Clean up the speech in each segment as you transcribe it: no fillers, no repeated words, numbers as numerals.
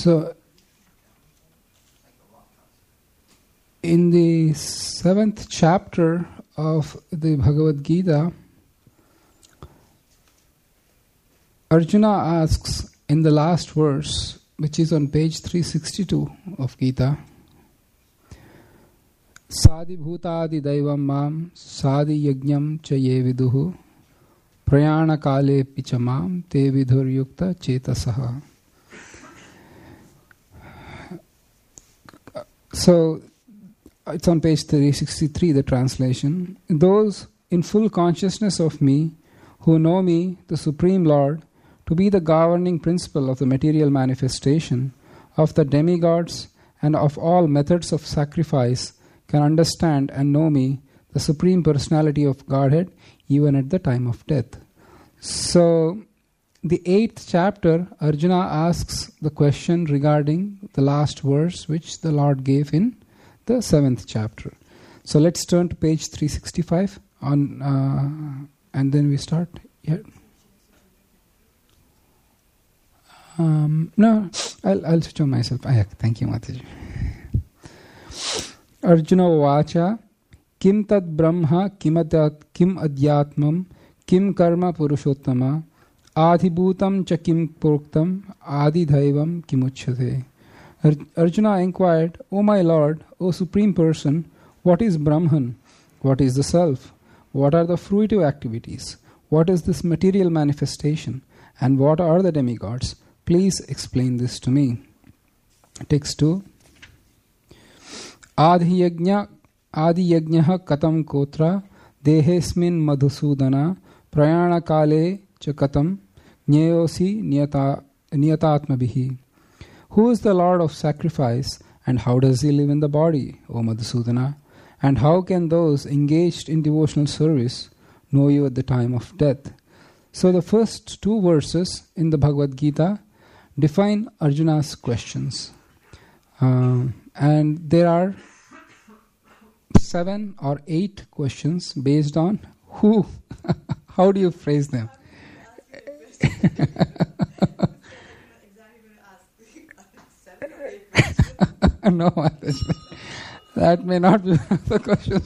So, in the 7th chapter of the Bhagavad Gita, Arjuna asks in the last verse, which is on page 362 of Gita, Sadi bhutadi daivam mam sadi yajnam cha ye viduhu prayana kale picha mam te vidhur yukta chetasaha. So, it's on page 363, the translation. Those in full consciousness of me, who know me, the Supreme Lord, to be the governing principle of the material manifestation, of the demigods, and of all methods of sacrifice, can understand and know me, the Supreme Personality of Godhead, even at the time of death. So, the 8th chapter, Arjuna asks the question regarding the last verse which the Lord gave in the 7th chapter. So let's turn to page 365 on, and then we start here. No, I'll switch on myself. Thank you, Mataji. Arjuna Vacha Kim Tad Brahma Kim Adhyatmam Kim Karma Purushottama Adhibhutam Cha Kim Puruktam Adidhaivam Kimuchyate. Arjuna inquired, O my Lord, O Supreme Person, what is Brahman? What is the Self? What are the fruitive activities? What is this material manifestation? And what are the demigods? Please explain this to me. Text 2. Adi yajnaha katam kotra dehesmin madhusudana prayana kale cha katam jnayosi niyatatmabihi. Who is the Lord of sacrifice, and how does he live in the body, O Madhusudana? And how can those engaged in devotional service know you at the time of death? So the first 2 verses in the Bhagavad Gita define Arjuna's questions. And there are 7 or 8 questions based on who. How do you phrase them? No, that may not be one of the questions.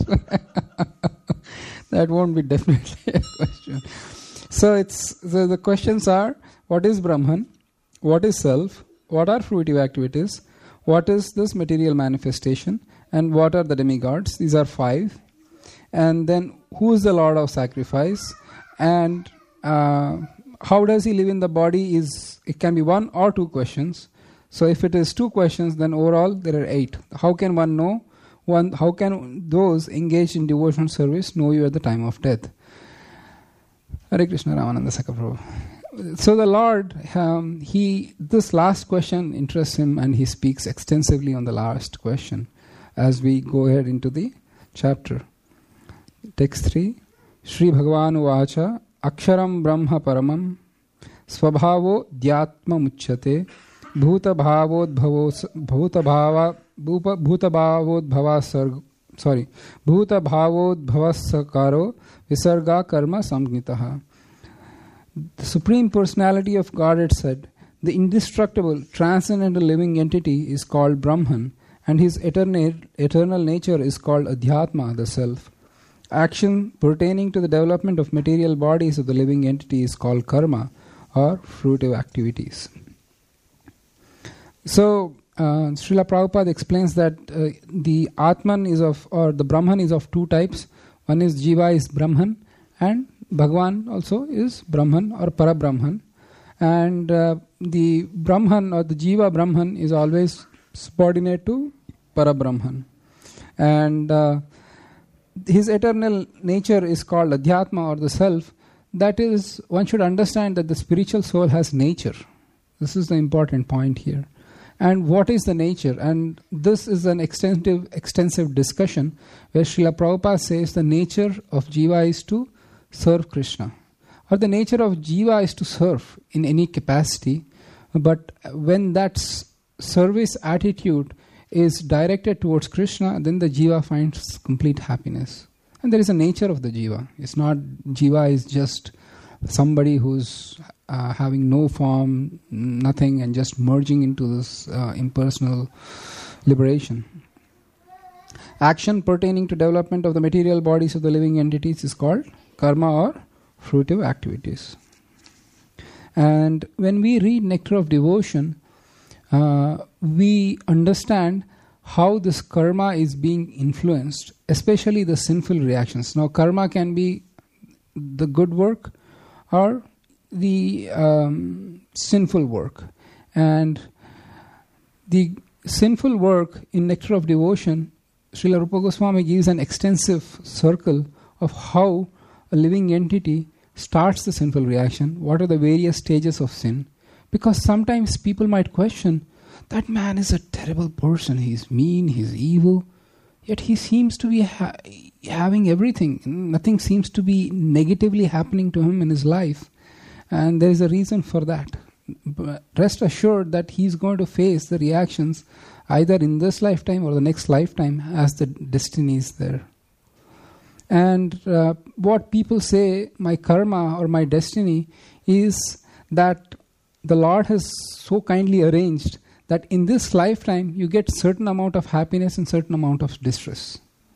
That won't be definitely a question. So the questions are: what is Brahman? What is self? What are fruitive activities? What is this material manifestation? And what are the demigods? These are 5. And then who is the Lord of sacrifice? And how does he live in the body? It can be 1 or 2 questions. So if it is 2 questions, then overall there are 8. How can one know? How can those engaged in devotional service know you at the time of death? Hare Krishna Ramananda Sakaprabhu. So the Lord, this last question interests him, and he speaks extensively on the last question as we go ahead into the chapter. Text 3. Shri Bhagavan Vacha Aksharam Brahma Paramam Svabhavo Dhyatma Muchyate Bhutabhavodbhavasakaro Visarga Karma Samgnitaha. The Supreme Personality of Godhead said, the indestructible, transcendental living entity is called Brahman, and his eternal nature is called Adhyatma, the Self. Action pertaining to the development of material bodies of the living entity is called karma, or fruitive activities. So, Srila Prabhupada explains that the Atman is the Brahman is of 2 types. One is Jiva is Brahman, and Bhagavan also is Brahman or Parabrahman. And the Brahman or the Jiva Brahman is always subordinate to Parabrahman. And his eternal nature is called Adhyatma or the Self. That is, one should understand that the spiritual soul has nature. This is the important point here. And what is the nature? And this is an extensive discussion where Srila Prabhupada says the nature of Jiva is to serve Krishna. Or the nature of Jiva is to serve in any capacity. But when that service attitude is directed towards Krishna, then the Jiva finds complete happiness. And there is a nature of the Jiva. It's not Jiva is just somebody who's having no form, nothing, and just merging into this impersonal liberation. Action pertaining to development of the material bodies of the living entities is called karma or fruitive activities. And when we read Nectar of Devotion, we understand how this karma is being influenced, especially the sinful reactions. Now, karma can be the good work or the sinful work. And the sinful work in Nectar of Devotion, Srila Rupa Goswami gives an extensive circle of how a living entity starts the sinful reaction, what are the various stages of sin. Because sometimes people might question, that man is a terrible person, he's mean, he's evil, yet he seems to be having everything. Nothing seems to be negatively happening to him in his life. And there is a reason for that. But rest assured that he's going to face the reactions either in this lifetime or the next lifetime as the destiny is there. And what people say, my karma or my destiny, is that the Lord has so kindly arranged that in this lifetime you get certain amount of happiness and certain amount of distress.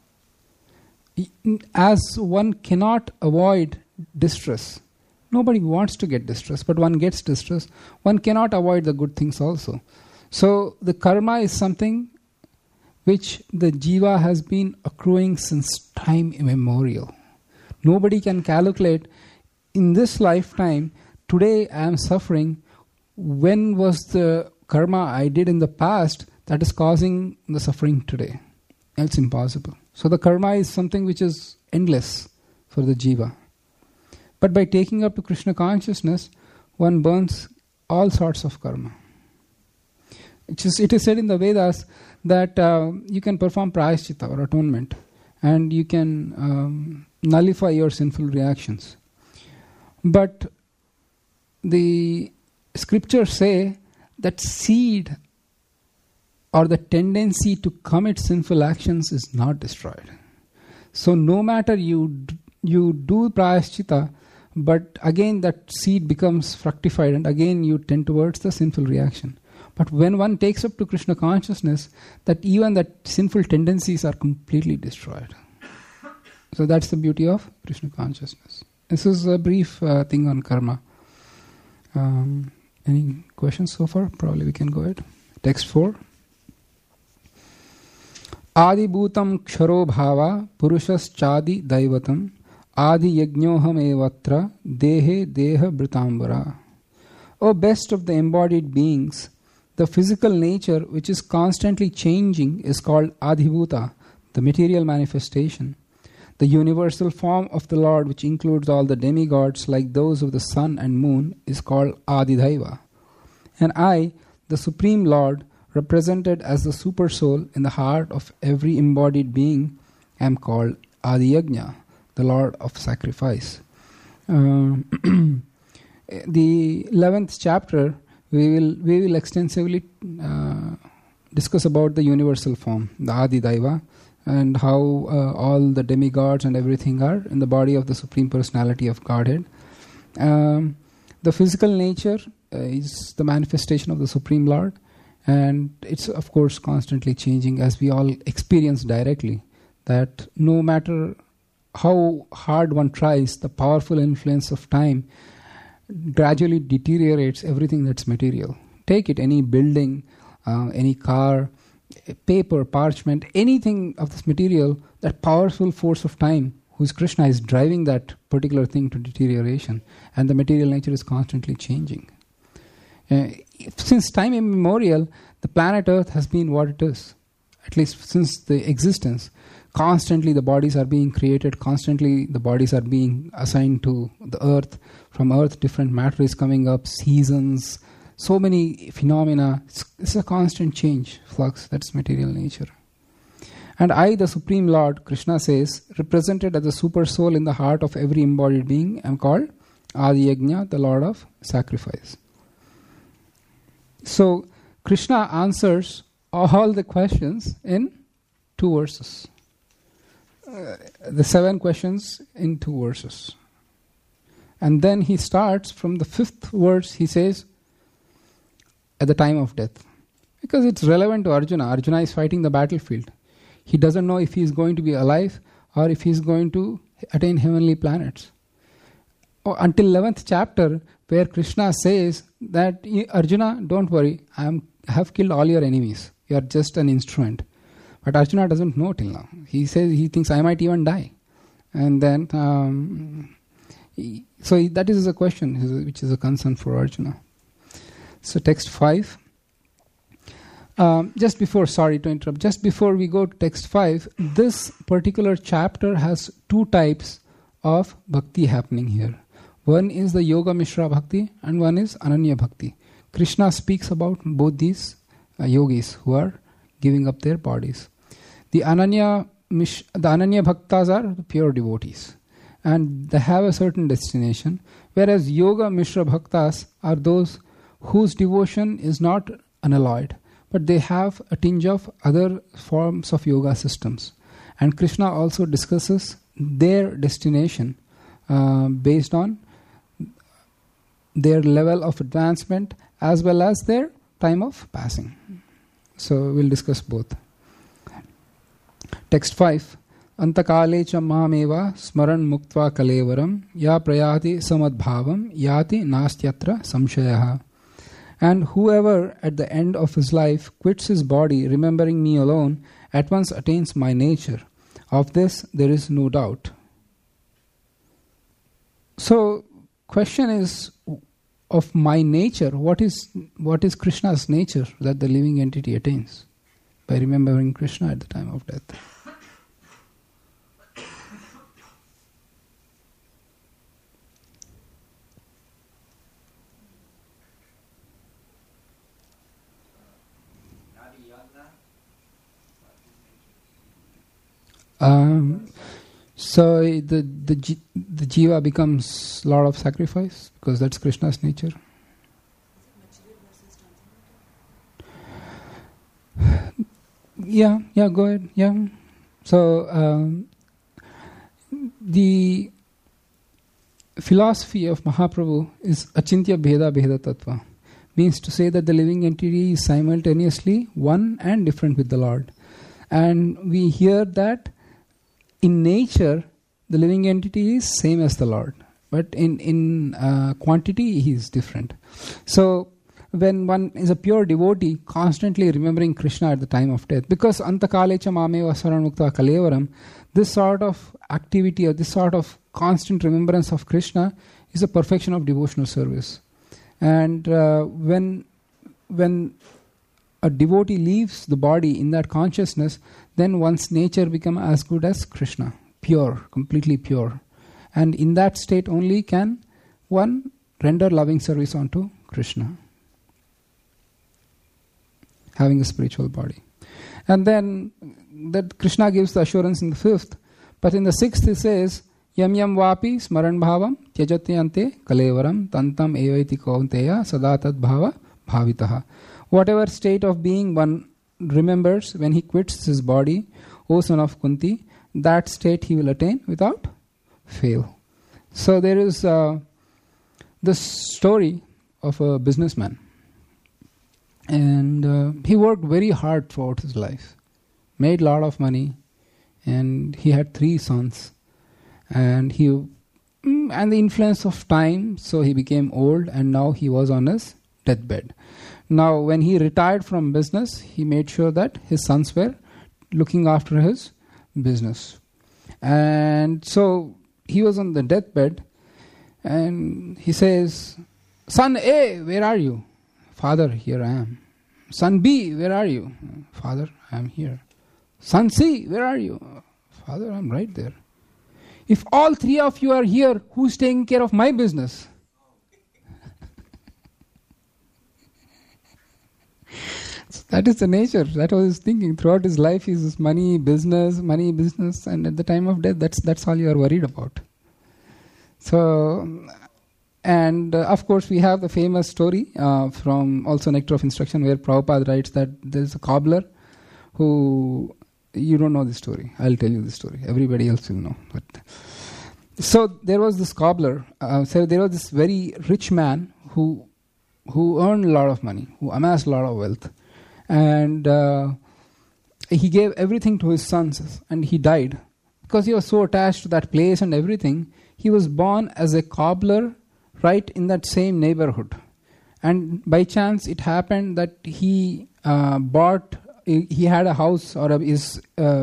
As one cannot avoid distress, nobody wants to get distress, but one gets distress, one cannot avoid the good things also. So the karma is something which the jiva has been accruing since time immemorial. Nobody can calculate, in this lifetime, today I am suffering, when was the karma I did in the past that is causing the suffering today? It's impossible. So the karma is something which is endless for the jiva. But by taking up to Krishna consciousness, one burns all sorts of karma. It is said in the Vedas that you can perform prayaschitta or atonement, and you can nullify your sinful reactions. But the scriptures say that seed or the tendency to commit sinful actions is not destroyed. So no matter you do prayaschitta, but again that seed becomes fructified and again you tend towards the sinful reaction. But when one takes up to Krishna consciousness, that even that sinful tendencies are completely destroyed. So that's the beauty of Krishna consciousness. This is a brief thing on karma. Any questions so far? Probably we can go ahead. Text 4. Adi bhutam ksharo bhava purushas chadi daivatam adi yajnoham evatra dehe deha britambara. O best of the embodied beings, the physical nature which is constantly changing is called Adhibhuta, the material manifestation. The universal form of the Lord, which includes all the demigods like those of the sun and moon, is called Adidaiva. And I, the Supreme Lord, represented as the super soul in the heart of every embodied being, am called Adiyajna, the Lord of sacrifice. The 11th chapter, we will extensively discuss about the universal form, the Adidaiva, and how all the demigods and everything are in the body of the Supreme Personality of Godhead. The physical nature is the manifestation of the Supreme Lord, and it's of course constantly changing, as we all experience directly, that no matter how hard one tries, the powerful influence of time gradually deteriorates everything that's material. Take it, any building, any car, paper, parchment, anything of this material, that powerful force of time, who's Krishna, is driving that particular thing to deterioration, and the material nature is constantly changing. Since time immemorial, the planet Earth has been what it is, at least since the existence. Constantly the bodies are being created, constantly the bodies are being assigned to the Earth. From Earth, different matter is coming up, seasons, so many phenomena. It's a constant change, flux, that's material nature. And I, the Supreme Lord, Krishna says, represented as the super soul in the heart of every embodied being, am called Adiyajna, the Lord of sacrifice. So, Krishna answers all the questions in 2 verses. The 7 questions in 2 verses. And then he starts from the 5th verse, he says, at the time of death. Because it's relevant to Arjuna. Arjuna is fighting the battlefield. He doesn't know if he is going to be alive or if he is going to attain heavenly planets. Until 11th chapter, where Krishna says that, Arjuna, don't worry, I have killed all your enemies. You are just an instrument. But Arjuna doesn't know till now. He says, he thinks I might even die. And then, so that is a question which is a concern for Arjuna. So text 5. Just before we go to text 5, this particular chapter has 2 types of bhakti happening here. One is the Yoga Mishra Bhakti and one is Ananya Bhakti. Krishna speaks about both these yogis who are giving up their bodies. The Ananya Bhaktas are the pure devotees and they have a certain destination, whereas Yoga Mishra Bhaktas are those whose devotion is not unalloyed, but they have a tinge of other forms of yoga systems. And Krishna also discusses their destination based on their level of advancement as well as their time of passing. So we'll discuss both. Text 5. Antakale cha mameva smaran muktva kalevaram ya prayati samadbhavam yati nastyatra samshayaha. And whoever at the end of his life quits his body remembering me alone at once attains my nature. Of this there is no doubt. So question is of my nature. What is Krishna's nature that the living entity attains by remembering Krishna at the time of death? So the jiva becomes Lord of sacrifice because that's Krishna's nature. Yeah, go ahead. Yeah. So the philosophy of Mahaprabhu is Achintya Bheda Bheda Tattva. Means to say that the living entity is simultaneously one and different with the Lord. And we hear that in nature, the living entity is same as the Lord, but in quantity, he is different. So, when one is a pure devotee, constantly remembering Krishna at the time of death, because Antakalecha mameva saranmukta kalevaram, this sort of activity or this sort of constant remembrance of Krishna is a perfection of devotional service. And when a devotee leaves the body in that consciousness, then one's nature becomes as good as Krishna, pure, completely pure. And in that state only can one render loving service unto Krishna, having a spiritual body. And then that Krishna gives the assurance in the 5th, but in the 6th he says, Yam yam vapi smaran bhavam tyajatyante kalevaram tantam evaiti kaunteya sadatad bhava bhavitaha. Whatever state of being one remembers when he quits his body, O son of Kunti, that state he will attain without fail. So there is this story of a businessman. And he worked very hard throughout his life. Made a lot of money. And he had 3 sons. And the influence of time, so he became old and now he was on his deathbed. Now, when he retired from business, he made sure that his sons were looking after his business. And so he was on the deathbed and he says, Son A, where are you? Father, here I am. Son B, where are you? Father, I am here. Son C, where are you? Father, I am right there. If all 3 of you are here, who's taking care of my business? That is the nature. That was his thinking. Throughout his life, is money, business, and at the time of death, that's all you are worried about. So, and of course, we have the famous story from also Nectar of Instruction, where Prabhupada writes that there's a cobbler who, you don't know the story. I'll tell you the story. Everybody else will know. But So there was this cobbler. So there was this very rich man who earned a lot of money, who amassed a lot of wealth, and he gave everything to his sons, and he died because he was so attached to that place and everything. He was born as a cobbler right in that same neighborhood, and by chance it happened that he had a house or his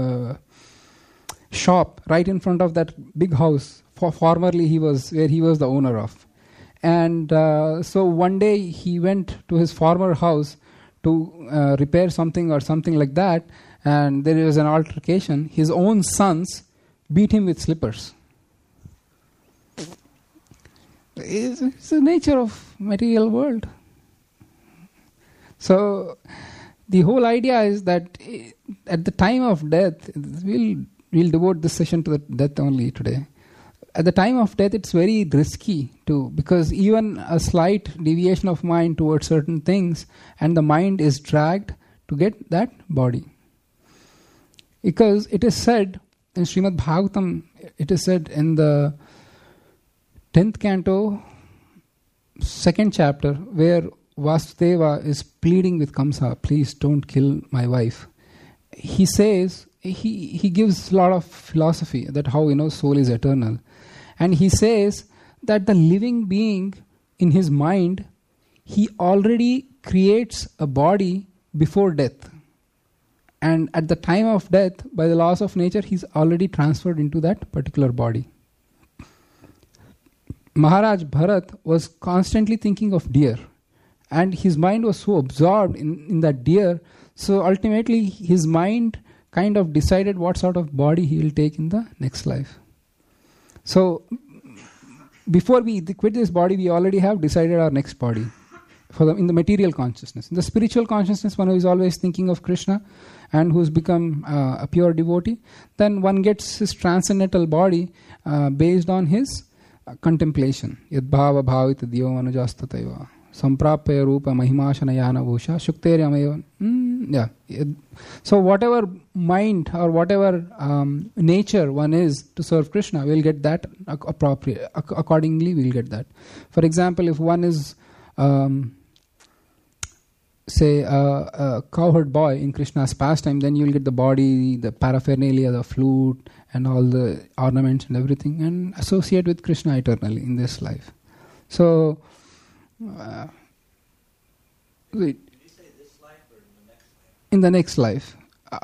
shop right in front of that big house. Formerly he was the owner of, and so one day he went to his former house to repair something or something like that, and there was an altercation. His own sons beat him with slippers. It's the nature of material world. So the whole idea is that at the time of death, we'll devote this session to the death only today. At the time of death, it's very risky because even a slight deviation of mind towards certain things, and the mind is dragged to get that body. Because it is said in Srimad Bhagavatam, it is said in the 10th canto, 2nd chapter, where Vasudeva is pleading with Kamsa, please don't kill my wife. He says, he gives a lot of philosophy that how soul is eternal. And he says that the living being in his mind, he already creates a body before death. And at the time of death, by the laws of nature, he's already transferred into that particular body. Maharaj Bharat was constantly thinking of deer. And his mind was so absorbed in that deer. So ultimately, his mind kind of decided what sort of body he will take in the next life. So, before we quit this body, we already have decided our next body in the material consciousness. In the spiritual consciousness, one who is always thinking of Krishna and who's become a pure devotee, then one gets his transcendental body based on his contemplation. Yad bhava bhavita diyo manujastataiva samprapya rupa mahimāshanayana bhusha shukteryamayo. So whatever mind or whatever nature one is to serve Krishna, we'll get that appropriate. Accordingly, we'll get that. For example, if one is, say, a cowherd boy in Krishna's pastime, then you'll get the body, the paraphernalia, the flute, and all the ornaments and everything, and associate with Krishna eternally in this life. So, wait. In the next life.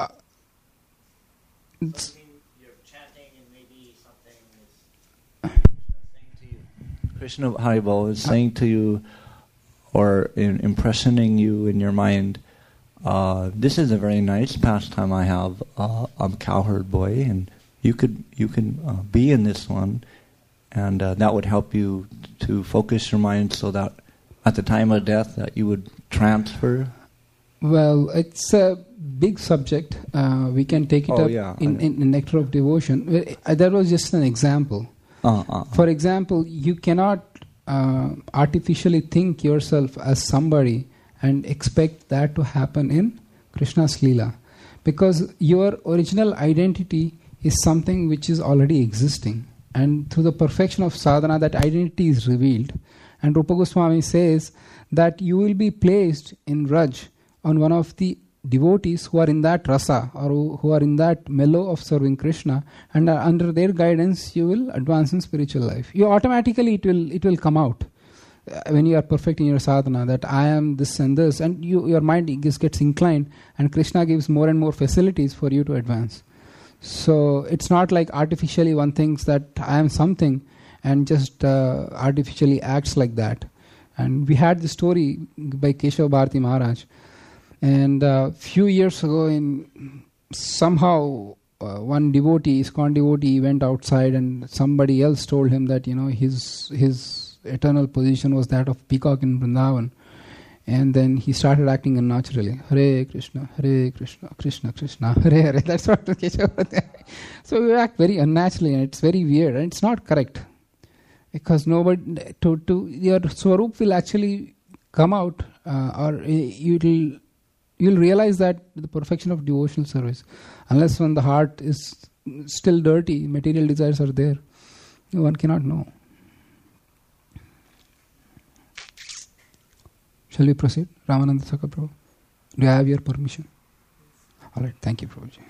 It's you're chanting and maybe something is saying to you. Krishna Haribol is saying to you or impressioning you in your mind, this is a very nice pastime I have. I'm a cowherd boy, and you can be in this one, and that would help you to focus your mind so that at the time of death that you would transfer. Well, it's a big subject. We can take it up in Nectar of Devotion. That was just an example. For example, you cannot artificially think yourself as somebody and expect that to happen in Krishna's Leela. Because your original identity is something which is already existing. And through the perfection of sadhana, that identity is revealed. And Rupa Goswami says that you will be placed in Raj on one of the devotees who are in that rasa or who are in that mellow of serving Krishna, and under their guidance you will advance in spiritual life. You automatically it will come out when you are perfect in your sadhana that I am this and this, and your mind gets inclined, and Krishna gives more and more facilities for you to advance. So it's not like artificially one thinks that I am something and just artificially acts like that. And we had the story by Keshav Bharati Maharaj. And a few years ago, somehow one devotee, ISKCON devotee, went outside, and somebody else told him that his eternal position was that of peacock in Vrindavan. And then he started acting unnaturally. Hare Krishna, Krishna Krishna, Hare Hare. That's what Keshav. So we act very unnaturally, and it's very weird, and it's not correct. Because nobody your Swarup will actually come out, or you'll realize that the perfection of devotional service, unless when the heart is still dirty, material desires are there. One cannot know. Shall we proceed? Ramananda Saka Prabhu, do I have your permission? All right, thank you, Prabhuji.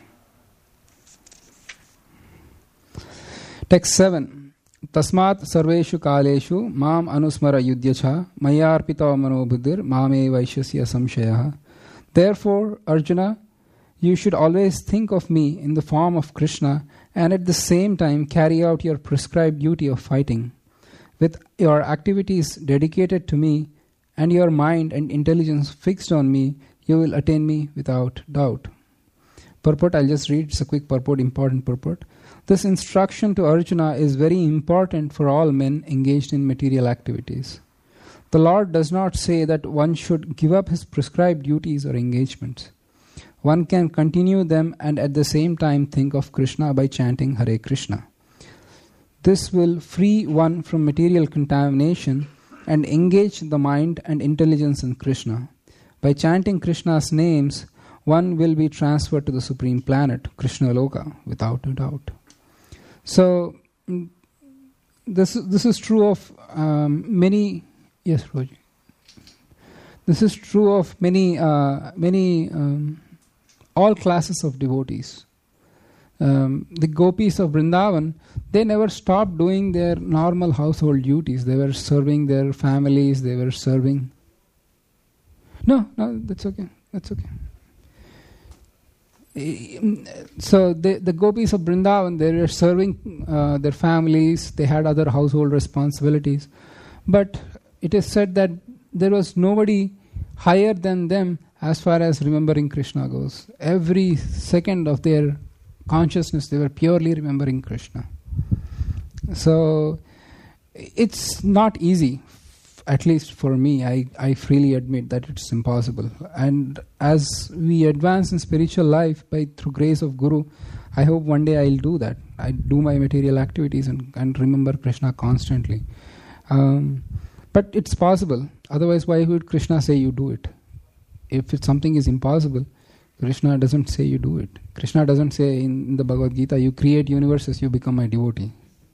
Text 7. Tasmat sarveshu kaleshu mam anusmara yudhyacha mayarpita manobuddhir mame vaishasya samshayah. Therefore, Arjuna, you should always think of me in the form of Krishna and at the same time carry out your prescribed duty of fighting. With your activities dedicated to me and your mind and intelligence fixed on me, you will attain me without doubt. Purport, I'll just read. It's a quick purport, important purport. This instruction to Arjuna is very important for all men engaged in material activities. The Lord does not say that one should give up his prescribed duties or engagements. One can continue them and at the same time think of Krishna by chanting Hare Krishna. This will free one from material contamination and engage the mind and intelligence in Krishna. By chanting Krishna's names, one will be transferred to the supreme planet, Krishna Loka, without a doubt. So, this is true of many. Yes, Roji. This is true of many all classes of devotees. The gopis of Vrindavan, they never stopped doing their normal household duties. They were serving their families. They were serving. No, that's okay. That's okay. So the gopis of Vrindavan, they were serving their families. They had other household responsibilities, but it is said that there was nobody higher than them as far as remembering Krishna goes. Every second of their consciousness, they were purely remembering Krishna. So it's not easy, at least for me. I freely admit that it's impossible. And as we advance in spiritual life through grace of Guru, I hope one day I'll do that. I do my material activities and remember Krishna constantly. But it's possible. Otherwise, why would Krishna say you do it? If something is impossible, Krishna doesn't say you do it. Krishna doesn't say in the Bhagavad Gita, you create universes, you become my devotee.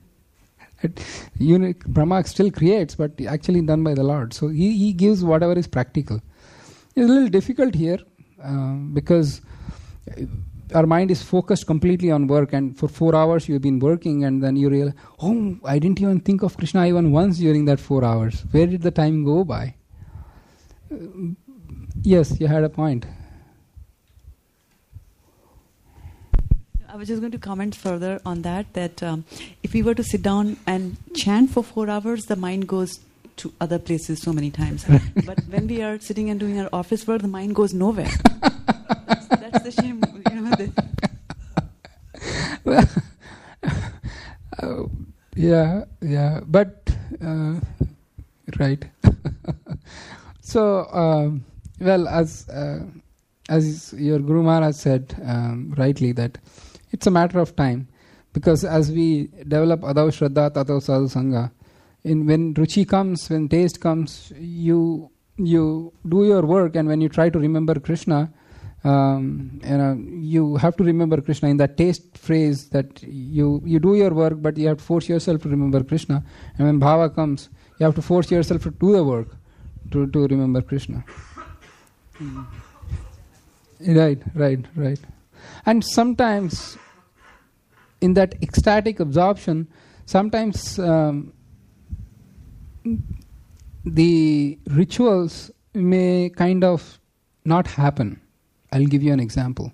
Brahma still creates, but actually done by the Lord. So he gives whatever is practical. It's a little difficult here because our mind is focused completely on work, and for 4 hours you've been working, and then you realize, oh, I didn't even think of Krishna even once during that 4 hours. Where did the time go by? Yes, you had a point. I was just going to comment further on that if we were to sit down and chant for 4 hours, the mind goes to other places so many times. But when we are sitting and doing our office work, the mind goes nowhere. That's the shame. Yeah. But, right. So, well, as your Guru Maharaj said rightly, that it's a matter of time, because as we develop Adav Shraddha Tatav Sadhu Sangha, when Ruchi comes, when taste comes, you do your work, and when you try to remember Krishna, you have to remember Krishna in that taste phrase, that you do your work, but you have to force yourself to remember Krishna. And when bhava comes, you have to force yourself to do the work to remember Krishna. Right. And sometimes in that ecstatic absorption, sometimes the rituals may kind of not happen. I'll give you an example.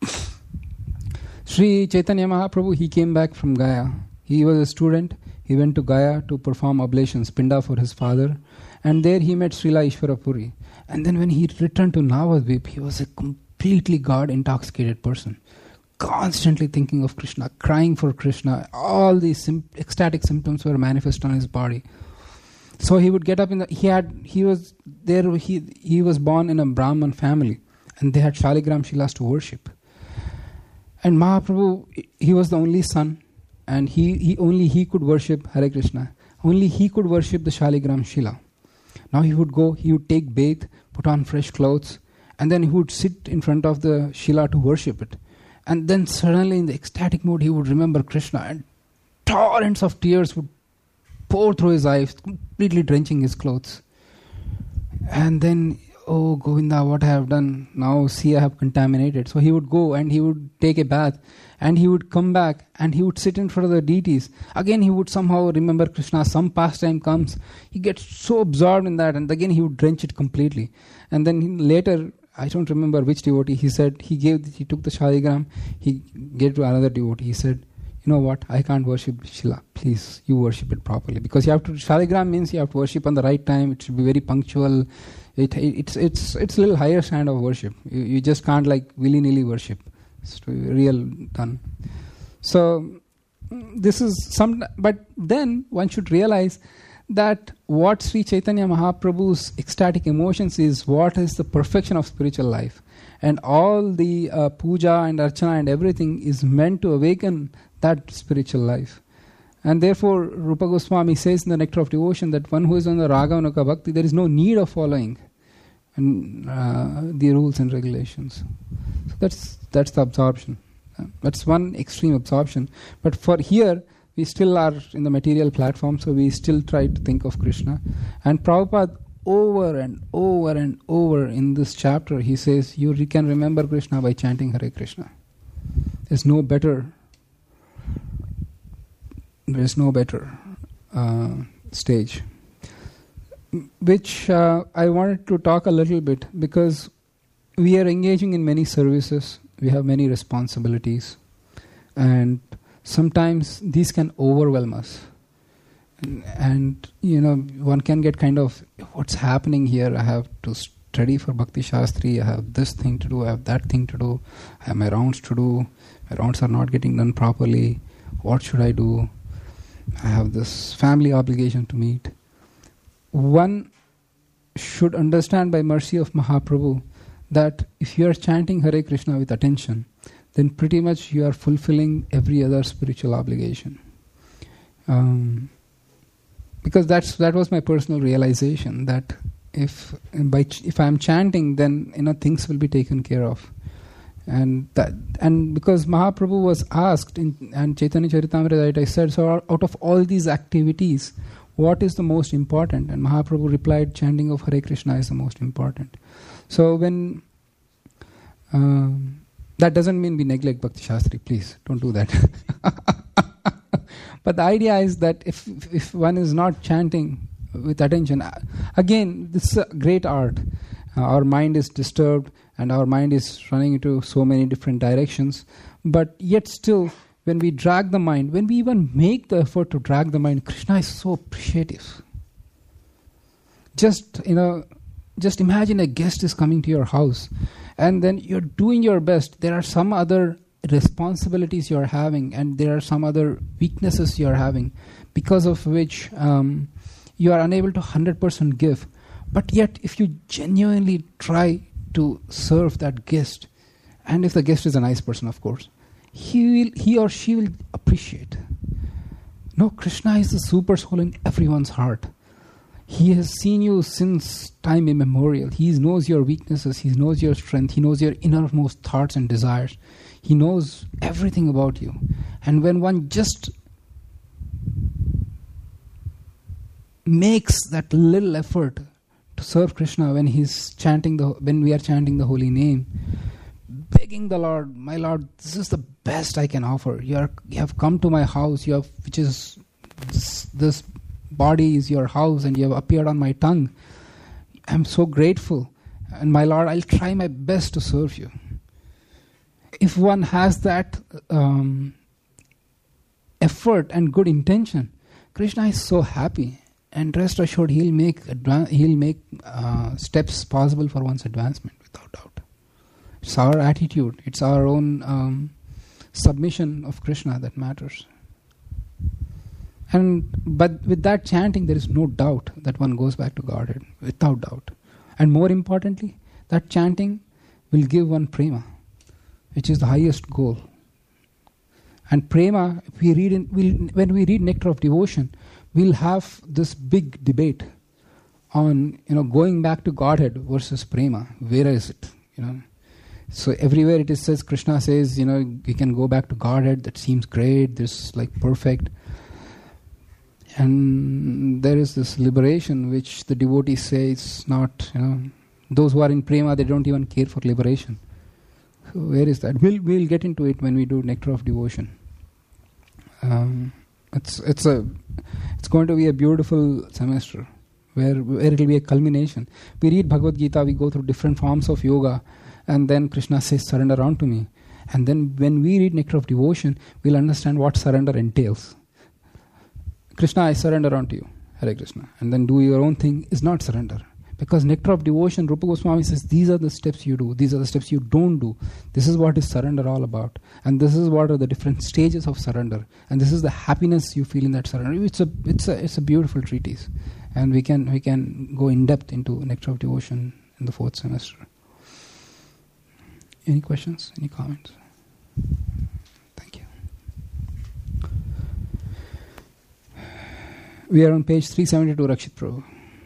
Sri Chaitanya Mahaprabhu, he came back from Gaya. He was a student. He went to Gaya to perform oblations, Pinda for his father. And there he met Srila Ishvara Puri. And then when he returned to Navadvip, he was a completely God-intoxicated person. Constantly thinking of Krishna, crying for Krishna. All these ecstatic symptoms were manifest on his body. So he would get up he was born in a Brahman family, and they had Shaligram Shilas to worship. And Mahaprabhu, he was the only son, and he could worship Hare Krishna. Only he could worship the Shaligram Shila. Now he would take bath, put on fresh clothes, and then he would sit in front of the Shila to worship it. And then suddenly in the ecstatic mood, he would remember Krishna, and torrents of tears would pour through his eyes, completely drenching his clothes. And then, oh Govinda, what I have done? Now see, I have contaminated. So he would go and he would take a bath, and he would come back and he would sit in front of the deities. Again, he would somehow remember Krishna. Some pastime comes. He gets so absorbed in that, and again he would drench it completely. And then later, I don't remember which devotee, he said, he took the shaligram, he gave to another devotee. He said, you know what, I can't worship Shila. Please, you worship it properly. Because you have to, shaligram means you have to worship on the right time. It should be very punctual. It's a little higher standard of worship. You just can't like willy-nilly worship. It's real done. So this is but then one should realize that what Sri Chaitanya Mahaprabhu's ecstatic emotions is what is the perfection of spiritual life. And all the puja and archana and everything is meant to awaken that spiritual life. And therefore, Rupa Goswami says in the Nectar of Devotion that one who is on the Raganuga Bhakti, there is no need of following the rules and regulations. So that's the absorption. That's one extreme absorption. But for here, we still are in the material platform, so we still try to think of Krishna. And Prabhupada, over and over and over in this chapter, he says, you can remember Krishna by chanting Hare Krishna. There's no better stage. Which I wanted to talk a little bit, because we are engaging in many services, we have many responsibilities, and sometimes these can overwhelm us. And one can get kind of, what's happening here? I have to study for Bhakti Shastri, I have this thing to do, I have that thing to do, I have my rounds to do, my rounds are not getting done properly, what should I do? I have this family obligation to meet. One should understand by mercy of Mahaprabhu that if you are chanting Hare Krishna with attention, then pretty much you are fulfilling every other spiritual obligation. Because that was my personal realization, that if I am chanting, then things will be taken care of. And because Mahaprabhu was asked and Chaitanya Charitamrita, I said, so out of all these activities, what is the most important? And Mahaprabhu replied, chanting of Hare Krishna is the most important. So when that doesn't mean we neglect Bhakti Shastri, please don't do that. But the idea is that if one is not chanting with attention, again, this is a great art. Our mind is disturbed and our mind is running into so many different directions. But yet still, when we drag the mind, when we even make the effort to drag the mind, Krishna is so appreciative. Just imagine a guest is coming to your house and then you're doing your best. There are some other responsibilities you're having and there are some other weaknesses you're having because of which you are unable to 100% give. But yet, if you genuinely try to serve that guest, and if the guest is a nice person, of course, he or she will appreciate. No, Krishna is the super soul in everyone's heart. He has seen you since time immemorial. He knows your weaknesses. He knows your strength. He knows your innermost thoughts and desires. He knows everything about you. And when one just makes that little effort to serve Krishna when we are chanting the holy name, begging the Lord, my Lord, this is the best I can offer. You have come to my house, this body is your house and you have appeared on my tongue. I'm so grateful. And my Lord, I'll try my best to serve you. If one has that effort and good intention, Krishna is so happy. And rest assured, he'll make steps possible for one's advancement, without doubt. It's our attitude, it's our own submission of Krishna that matters. But with that chanting, there is no doubt that one goes back to Godhead, without doubt. And more importantly, that chanting will give one prema, which is the highest goal. And prema, when we read Nectar of Devotion, we'll have this big debate on going back to Godhead versus prema. Where is it? So everywhere it says, Krishna says, you can go back to Godhead. That seems great. This is like perfect. And there is this liberation which the devotees say it's not, those who are in prema, they don't even care for liberation. So where is that? We'll get into it when we do Nectar of Devotion. It's going to be a beautiful semester where it will be a culmination. We read Bhagavad Gita, we go through different forms of yoga, and then Krishna says, surrender unto me. And then when we read Nectar of Devotion, we'll understand what surrender entails. Krishna, I surrender unto you, Hare Krishna. And then do your own thing is not surrender. Because Nectar of Devotion, Rupa Goswami says, these are the steps you do, these are the steps you don't do. This is what is surrender all about. And this is what are the different stages of surrender. And this is the happiness you feel in that surrender. It's a beautiful treatise. And we can go in depth into Nectar of Devotion in the 4th semester. Any questions? Any comments? Thank you. We are on page 372, Rakshit Prabhu.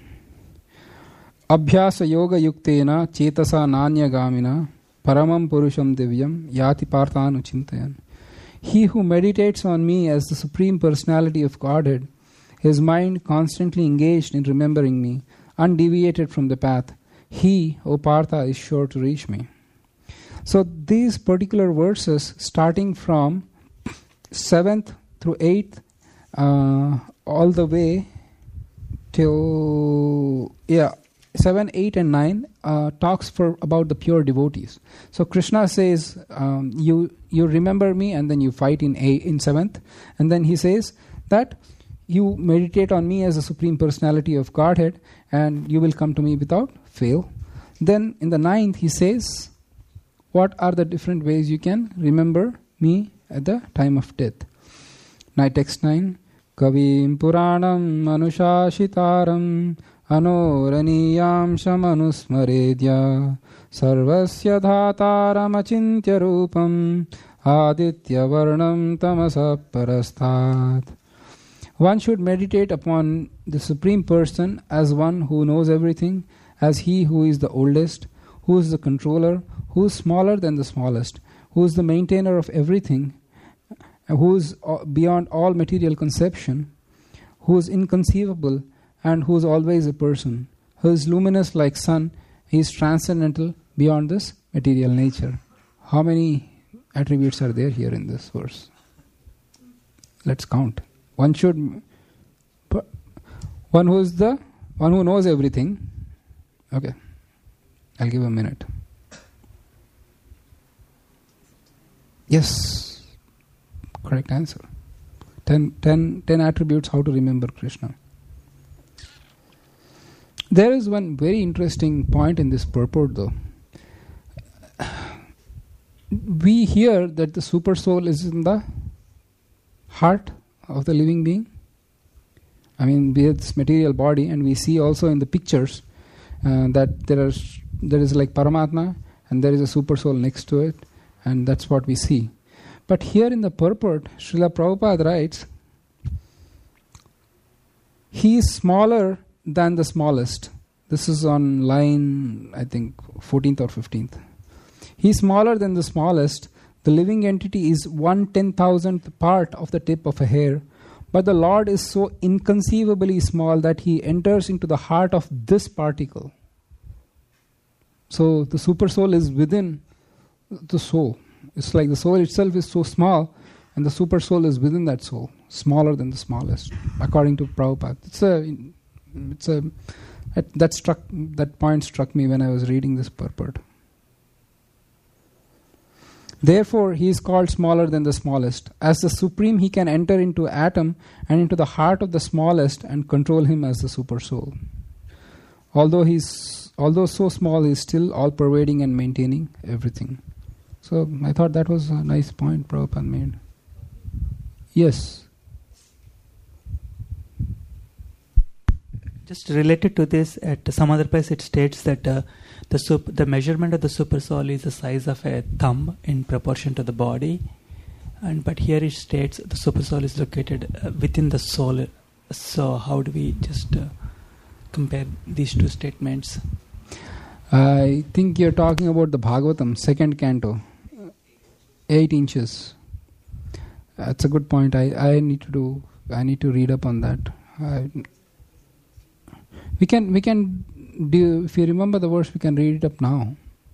Abhyasa yoga yuktena chetasa nanya gamina paramam purusham divyam yati parthanu chintayan. He who meditates on me as the Supreme Personality of Godhead, his mind constantly engaged in remembering me, undeviated from the path, he, O Partha, is sure to reach me. So these particular verses, starting from 7th through 8th, all the way till 7, 8 and 9 talks about the pure devotees. So Krishna says, you remember me and then you fight in 7th. And then he says that you meditate on me as the Supreme Personality of Godhead and you will come to me without fail. Then in the 9th he says, what are the different ways you can remember me at the time of death? Text 9. Kavim Puranam Manushashitaram Anoraniyam Shamanusmaredya Sarvasya Dhataram Achintya Rupam Aditya Varnam Tamasa Parastat. One should meditate upon the Supreme Person as one who knows everything, as he who is the oldest, who is the controller, who is smaller than the smallest, who is the maintainer of everything, who is beyond all material conception, who is inconceivable, and who is always a person, who is luminous like sun. He is transcendental beyond this material nature. How many attributes are there here in this verse? Let's count. One who knows everything. Okay, I'll give a minute. Yes, correct answer. 10 attributes how to remember Krishna. There is one very interesting point in this purport though. We hear that the super soul is in the heart of the living being. I mean, we have this material body, and we see also in the pictures that there is like Paramatma and there is a super soul next to it, and that's what we see. But here in the purport, Srila Prabhupada writes, he is smaller than the smallest. This is on line, I think, 14th or 15th. He is smaller than the smallest. The living entity is 1/10,000th part of the tip of a hair. But the Lord is so inconceivably small that he enters into the heart of this particle. So the super soul is within the soul. It's like the soul itself is so small, and the super soul is within that soul, smaller than the smallest, according to Prabhupada. That point struck me when I was reading this purport. Therefore, he is called smaller than the smallest. As the Supreme, he can enter into atom and into the heart of the smallest and control him as the super soul. Although so small, he is still all-pervading and maintaining everything. So I thought that was a nice point Prabhupada made. Yes. Just related to this, at some other place it states that the measurement of the super soul is the size of a thumb in proportion to the body, but here it states the super soul is located within the soul. So how do we just compare these two statements? I think you're talking about the Bhagavatam, second canto, 8 inches. That's a good point. I need to read up on that. We can do, if you remember the verse, we can read it up now.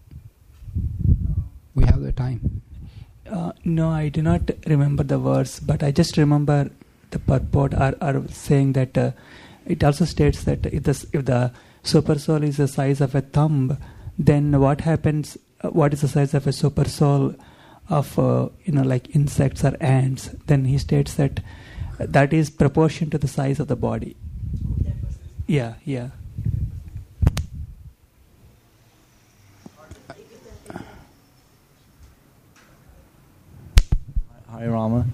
We have the time. No, I do not remember the verse, but I just remember the purport are saying that it also states that if the super soul is the size of a thumb, then what happens? What is the size of a super soul of like insects or ants? Then he states that that is proportion to the size of the body. Yeah. Hi, Rama.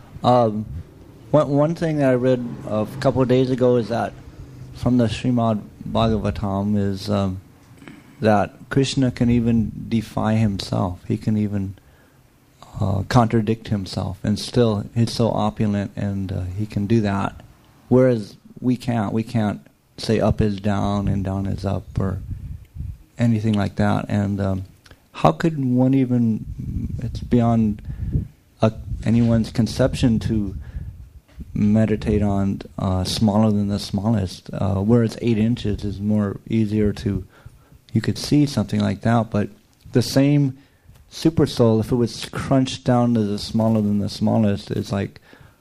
One thing that I read a couple of days ago is that from the Srimad Bhagavatam is that Krishna can even defy himself. He can even contradict himself, and still he's so opulent, and he can do that. Whereas we can't. We can't say up is down and down is up or anything like that. And how could one even? It's beyond anyone's conception to meditate on smaller than the smallest, whereas 8 inches is more easier to, you could see something like that, but the same super soul, if it was crunched down to the smaller than the smallest, it's like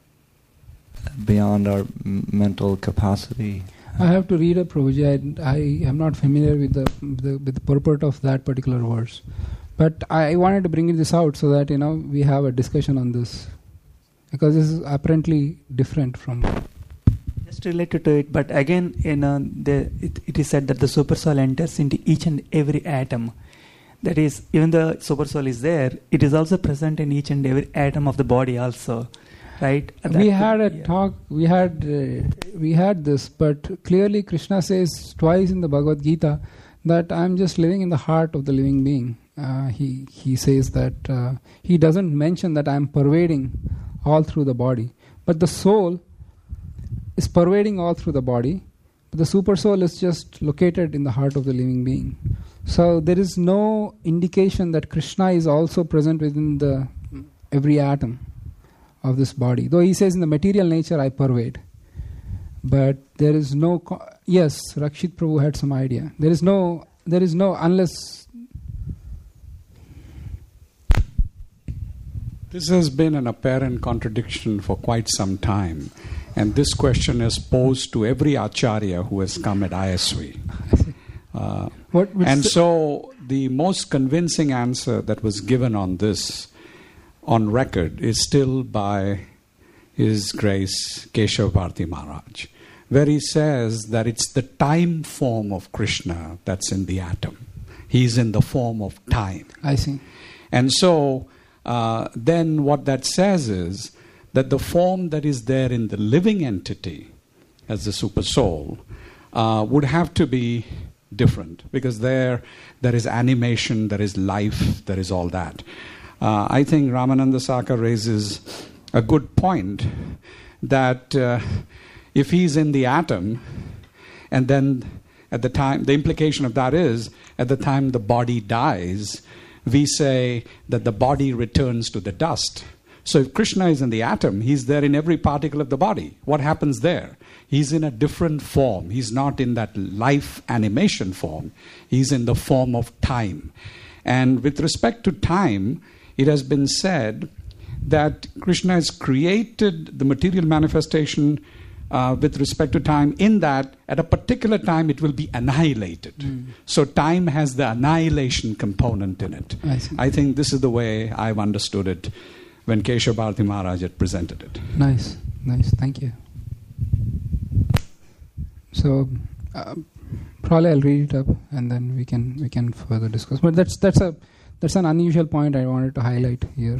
beyond our mental capacity. I have to read a Prabhuji. I am not familiar with the purport of that particular verse. But I wanted to bring this out so that we have a discussion on this, because this is apparently different from. Just related to it, but again, it is said that the super soul enters into each and every atom. That is, even the super soul is there, it is also present in each and every atom of the body also, right? We had a talk. We had this, but clearly Krishna says twice in the Bhagavad Gita that I am just living in the heart of the living being. He says that he doesn't mention that I am pervading all through the body, but the soul is pervading all through the body, but the super soul is just located in the heart of the living being. So there is no indication that Krishna is also present within every atom of this body, though he says in the material nature I pervade. But there is no yes, Rakshit Prabhu had some idea. There is no unless. This has been an apparent contradiction for quite some time, and this question is posed to every acharya who has come at ISV. So the most convincing answer that was given on this, on record, is still by His Grace Keshav Bharati Maharaj, where he says that it's the time form of Krishna that's in the atom. He's in the form of time. I see. And so then what that says is that the form that is there in the living entity as the super soul would have to be different, because there is animation, there is life, there is all that. I think Ramananda Saka raises a good point that if he's in the atom, and then at the time, the implication of that is at the time the body dies, we say that the body returns to the dust. So if Krishna is in the atom, he's there in every particle of the body. What happens there? He's in a different form. He's not in that life animation form. He's in the form of time. And with respect to time, it has been said that Krishna has created the material manifestation with respect to time, in that at a particular time it will be annihilated. So time has the annihilation component in it. I think this is the way I've understood it when Keshav Bharati Maharaj had presented it. Nice, thank you. So probably I'll read it up and then we can further discuss. But that's an unusual point I wanted to highlight here.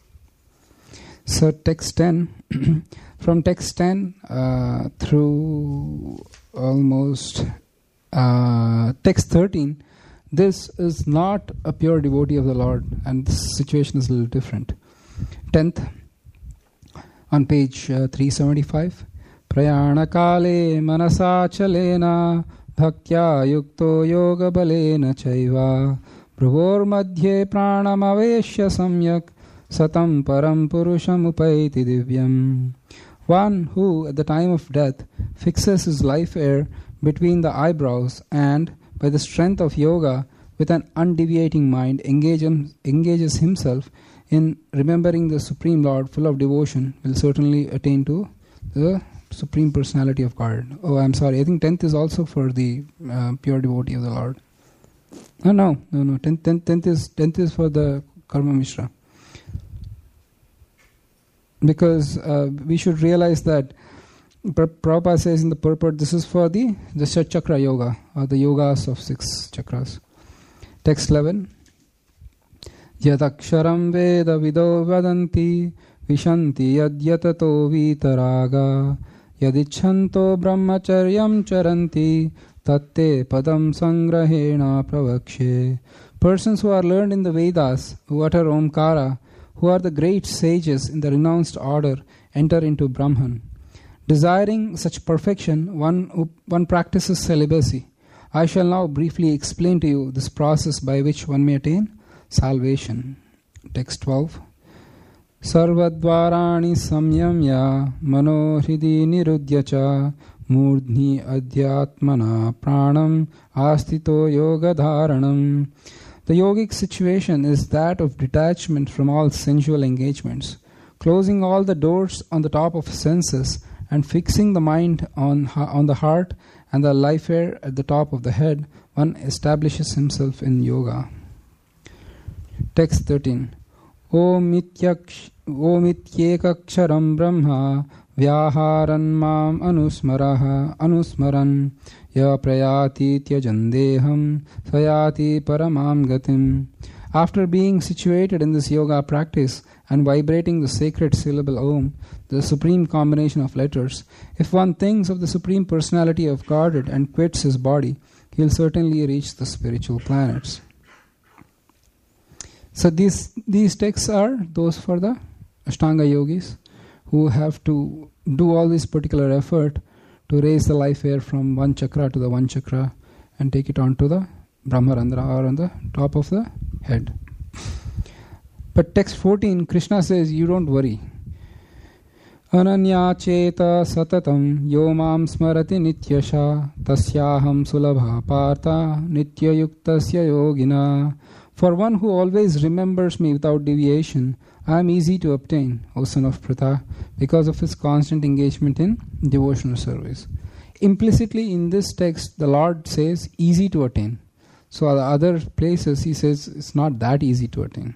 So text 10, from text 10 through almost text 13, this is not a pure devotee of the Lord, and this situation is a little different. 10th, on page 375, Prayana kale manasa chalena bhaktya yukto yoga balena chaiva bhruvor madhye pranamaveshya samyak satam param purusham upaiti divyam. One who at the time of death fixes his life air between the eyebrows and by the strength of yoga with an undeviating mind engages himself in remembering the Supreme Lord full of devotion will certainly attain to the Supreme Personality of God. Oh, I'm sorry. I think 10th is also for the pure devotee of the Lord. No. 10th is for the Karma Mishra. Because we should realize that Prabhupada says in the purport, this is for the Shat Chakra Yoga, or the yogas of 6 chakras. Text 11. Yadaksharam veda vido vadanti vishanti yadyatato vitaraga yadichanto brahmacharyam charanti tatte padam sangrahena pravakshe. Persons who are learned in the Vedas, who utter Omkara, who are the great sages in the renounced order, enter into Brahman. Desiring such perfection, one practices celibacy. I shall now briefly explain to you this process by which one may attain salvation. Text 12. Sarvadvarani samyamya manohridi nirudhyacha murdhni adhyatmana pranam astito yoga dharanam. The yogic situation is that of detachment from all sensual engagements, closing all the doors on the top of senses and fixing the mind on the heart and the life air at the top of the head. One establishes himself in yoga. Text 13. Om ityekaksharam brahma vyaharan mam anusmaran ya prayati tyajandeham sayati paramam gatim. After being situated in this yoga practice and vibrating the sacred syllable Om, the supreme combination of letters, if one thinks of the Supreme Personality of Godhead and quits his body, he will certainly reach the spiritual planets. So these texts are those for the Ashtanga yogis who have to do all this particular effort to raise the life air from one chakra to the one chakra and take it on to the Brahmarandra or on the top of the head. But text 14, Krishna says, you don't worry. Ananya cheta satatam yomam smarati nityasha tasyaham sulabha partha nityayuktasya yogina. For one who always remembers me without deviation, I am easy to obtain, O son of Pritha, because of his constant engagement in devotional service. Implicitly in this text, the Lord says, easy to attain. So at other places, he says, it's not that easy to attain.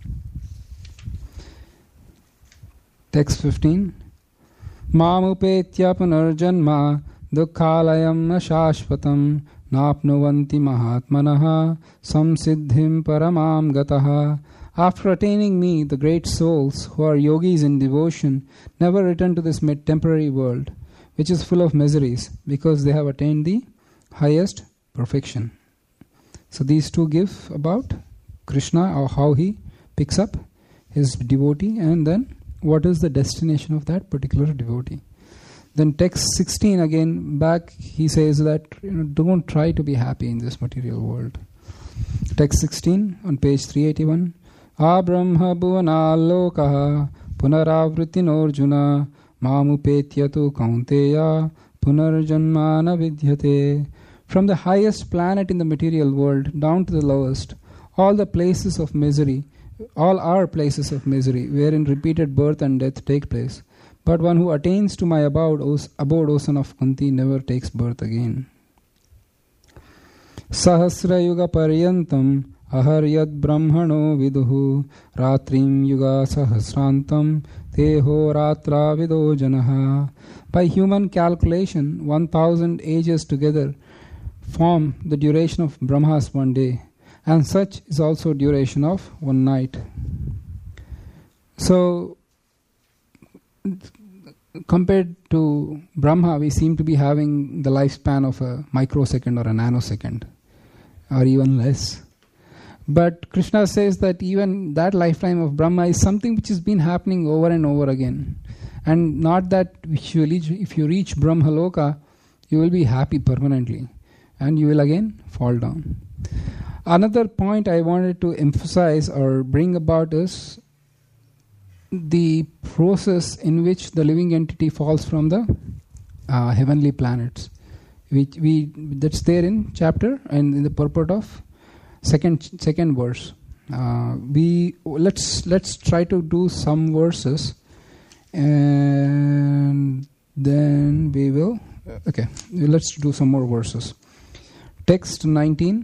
Text 15. Mamupetya punarjanma dukkhalayam na shashvatam napnuvanti mahatmanaha samsiddhim paramam gataha. After attaining me, the great souls who are yogis in devotion never return to this temporary world, which is full of miseries, because they have attained the highest perfection. So these two give about Krishna, or how he picks up his devotee, and then what is the destination of that particular devotee. Then text 16 again, back he says that don't try to be happy in this material world. Text 16 on page 381. Abrahma bhuvana lokaha punaravritinorjuna mamupetyatu kaunteya punarjanmana vidyate. From the highest planet in the material world down to the lowest, all the places of misery, all are places of misery, wherein repeated birth and death take place. But one who attains to my abode, O son of Kunti, never takes birth again. Sahasra yuga paryantam aharyad brahmano viduhu ratrim yuga sahasrantam teho ratra vido janaha. By human calculation, 1,000 ages together form the duration of Brahma's one day, and such is also duration of one night. So, compared to Brahma, we seem to be having the lifespan of a microsecond or a nanosecond, or even less. But Krishna says that even that lifetime of Brahma is something which has been happening over and over again. And not that if you reach Brahmaloka, you will be happy permanently. and you will again fall down. Another point I wanted to emphasize or bring about is the process in which the living entity falls from the heavenly planets. That's there in chapter and in the purport of second verse. Let's try to do some verses, and then we will. Okay, let's do some more verses. Text 18.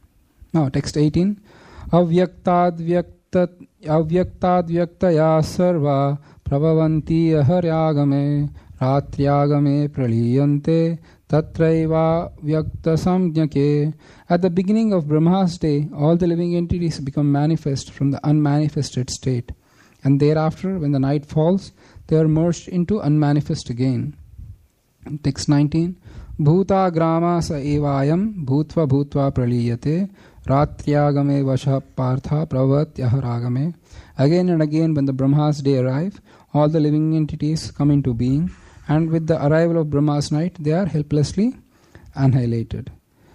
Avyaktad-vyaktaya sarva prabhavanti aharyagame ratyagame praliyante tatraiva vyakta samjnake. At the beginning of Brahma's day, all the living entities become manifest from the unmanifested state. And thereafter, when the night falls, they are merged into unmanifest again. Text 19. Bhuta grama sa evayam bhutva bhutva praliyate ratyagame vasha partha pravatyahar. Again and again, when the Brahma's day arrive, all the living entities come into being, and with the arrival of Brahma's night, they are helplessly annihilated.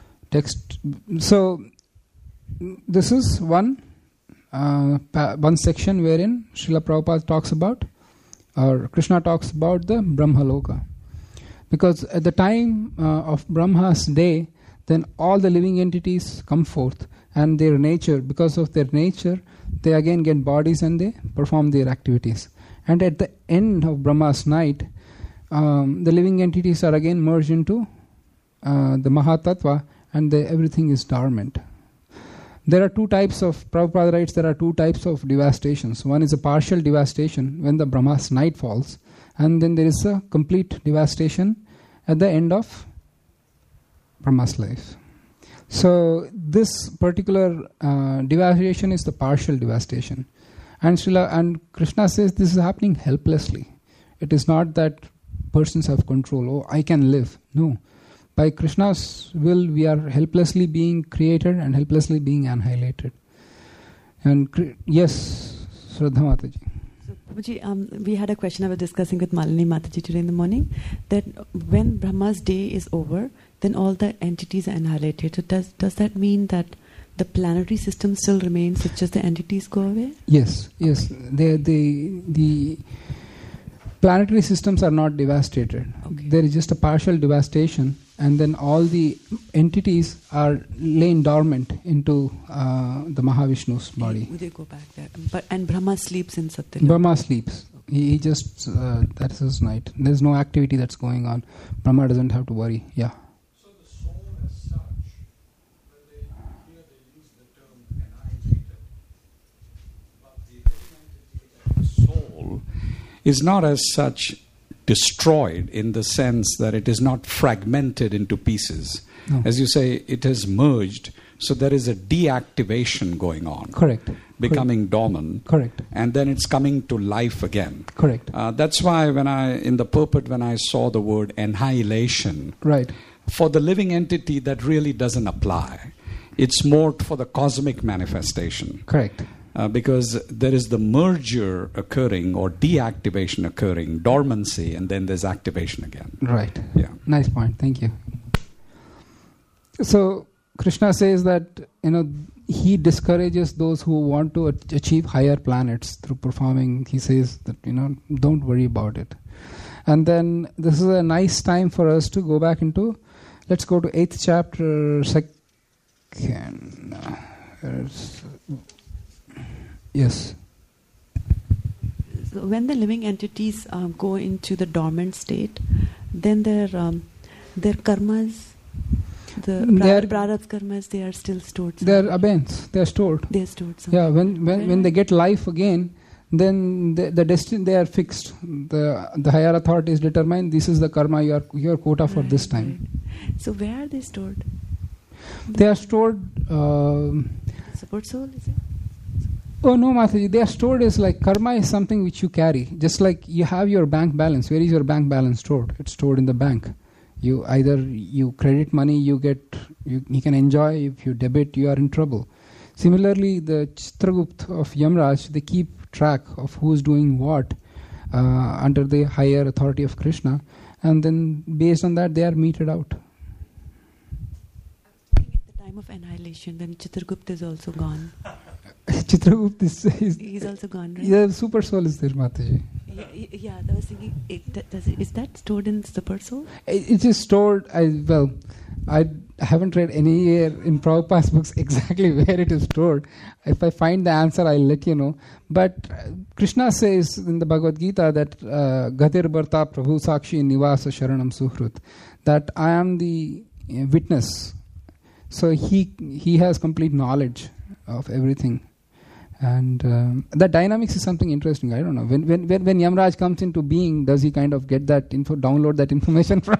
So this is one section wherein Srila Prabhupada talks about, or Krishna talks about, the Brahmaloka. Because at the time of Brahma's day, then all the living entities come forth, and their nature, because of their nature, they again get bodies and they perform their activities. And at the end of Brahma's night, the living entities are again merged into the Mahatattva, and everything is dormant. There are two types of, Prabhupada writes, there are two types of devastations. One is a partial devastation when the Brahma's night falls, and then there is a complete devastation at the end of Brahma's life. So this particular devastation is the partial devastation. And Krishna says this is happening helplessly. It is not that persons have control. Oh, I can live. No. By Krishna's will, we are helplessly being created and helplessly being annihilated. And yes, Shraddha Mataji. So, Prabhuji, we had a question I was discussing with Malini Mataji today in the morning, that when Brahma's day is over, then all the entities are annihilated. So does that mean that the planetary system still remains, it's just the entities go away? Yes. The planetary systems are not devastated. Okay. There is just a partial devastation, and then all the entities are laying dormant into the Mahavishnu's body. They go back there. And Brahma sleeps in Satyaloka. Brahma sleeps. He just, that's his night. There's no activity that's going on. Brahma doesn't have to worry. Yeah. So the soul as such, when they use the term annihilated, but the soul is not as such destroyed in the sense that it is not fragmented into pieces. No. As you say, it has merged, so there is a deactivation going on. Correct. Becoming dormant. Correct. And then it's coming to life again. Correct. That's why in the purport, when I saw the word annihilation, right, for the living entity that really doesn't apply. It's more for the cosmic manifestation. Correct. Because there is the merger occurring or deactivation occurring, dormancy, and then there's activation again. Right. Yeah. Nice point. Thank you. So Krishna says that he discourages those who want to achieve higher planets through performing. He says that don't worry about it. And then this is a nice time for us to go back into. Let's go to 8th chapter, second. Yes. So when the living entities go into the dormant state, then their karmas, the prarabdha karmas, they are still stored. They are abeyance. They are stored. They are stored. Yeah. When they get life again, then the destiny, they are fixed. The higher authorities determine this is the karma, your quota for this time. Right. So where are they stored? They are stored. Support soul, is it? Oh no, Mataji, they are stored as like karma is something which you carry. Just like you have your bank balance. Where is your bank balance stored? It's stored in the bank. You credit money, you can enjoy. If you debit, you are in trouble. Similarly, the Chitragupt of Yamraj, they keep track of who's doing what under the higher authority of Krishna, and then based on that, they are meted out. time of annihilation, when Chitragupta is also gone. Chitragupta is He's also gone, right? Yeah, super soul is there, Mataji. Yeah, I was thinking, is that stored in Super Soul? It is stored. I haven't read anywhere in Prabhupada's books exactly where it is stored. If I find the answer, I'll let you know. But Krishna says in the Bhagavad Gita that Gatir Bharta Prabhu Sakshi Nivasa Sharanam Suhrut, that I am the witness. So he has complete knowledge of everything. And the dynamics is something interesting. I don't know. When Yamraj comes into being, does he kind of get that download that information from?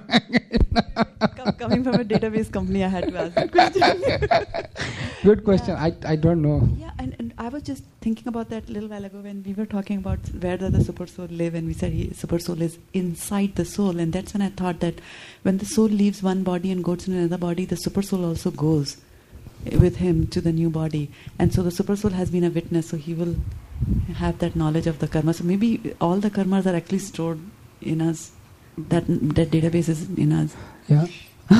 Coming from a database company, I had to ask that question. Good question. Yeah. I don't know. Yeah, and I was just thinking about that a little while ago when we were talking about where does the super soul live, and we said super soul is inside the soul, and that's when I thought that when the soul leaves one body and goes to another body, the super soul also goes with him to the new body, and so the super soul has been a witness, so he will have that knowledge of the karma. So maybe all the karmas are actually stored in us. That database is in us. Yeah.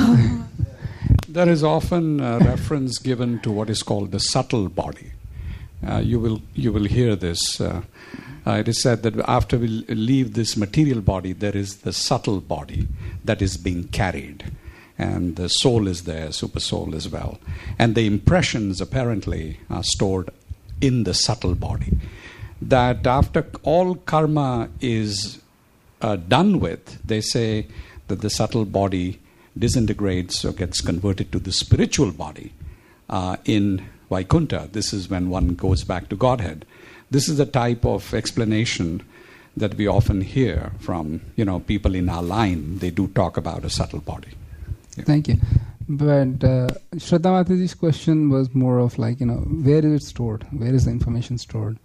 There is often a reference given to what is called the subtle body. You will hear this. It is said that after we leave this material body, there is the subtle body that is being carried. And the soul is there, super soul as well. And the impressions apparently are stored in the subtle body. That after all karma is done with, they say that the subtle body disintegrates or gets converted to the spiritual body in Vaikuntha. This is when one goes back to Godhead. This is the type of explanation that we often hear from people in our line. They do talk about a subtle body. Yeah. Thank you. But Shraddha Mataji's question was more of like, where is it stored? Where is the information stored?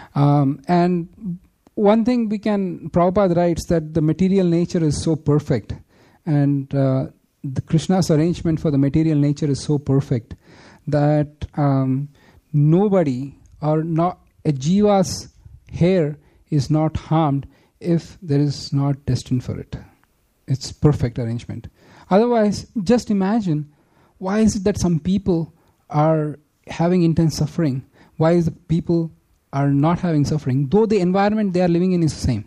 And one thing Prabhupada writes that the material nature is so perfect, and the Krishna's arrangement for the material nature is so perfect that nobody or not a jiva's hair is not harmed if there is not destined for it. It's perfect arrangement. Otherwise, just imagine, why is it that some people are having intense suffering? Why is the people are not having suffering, though the environment they are living in is the same?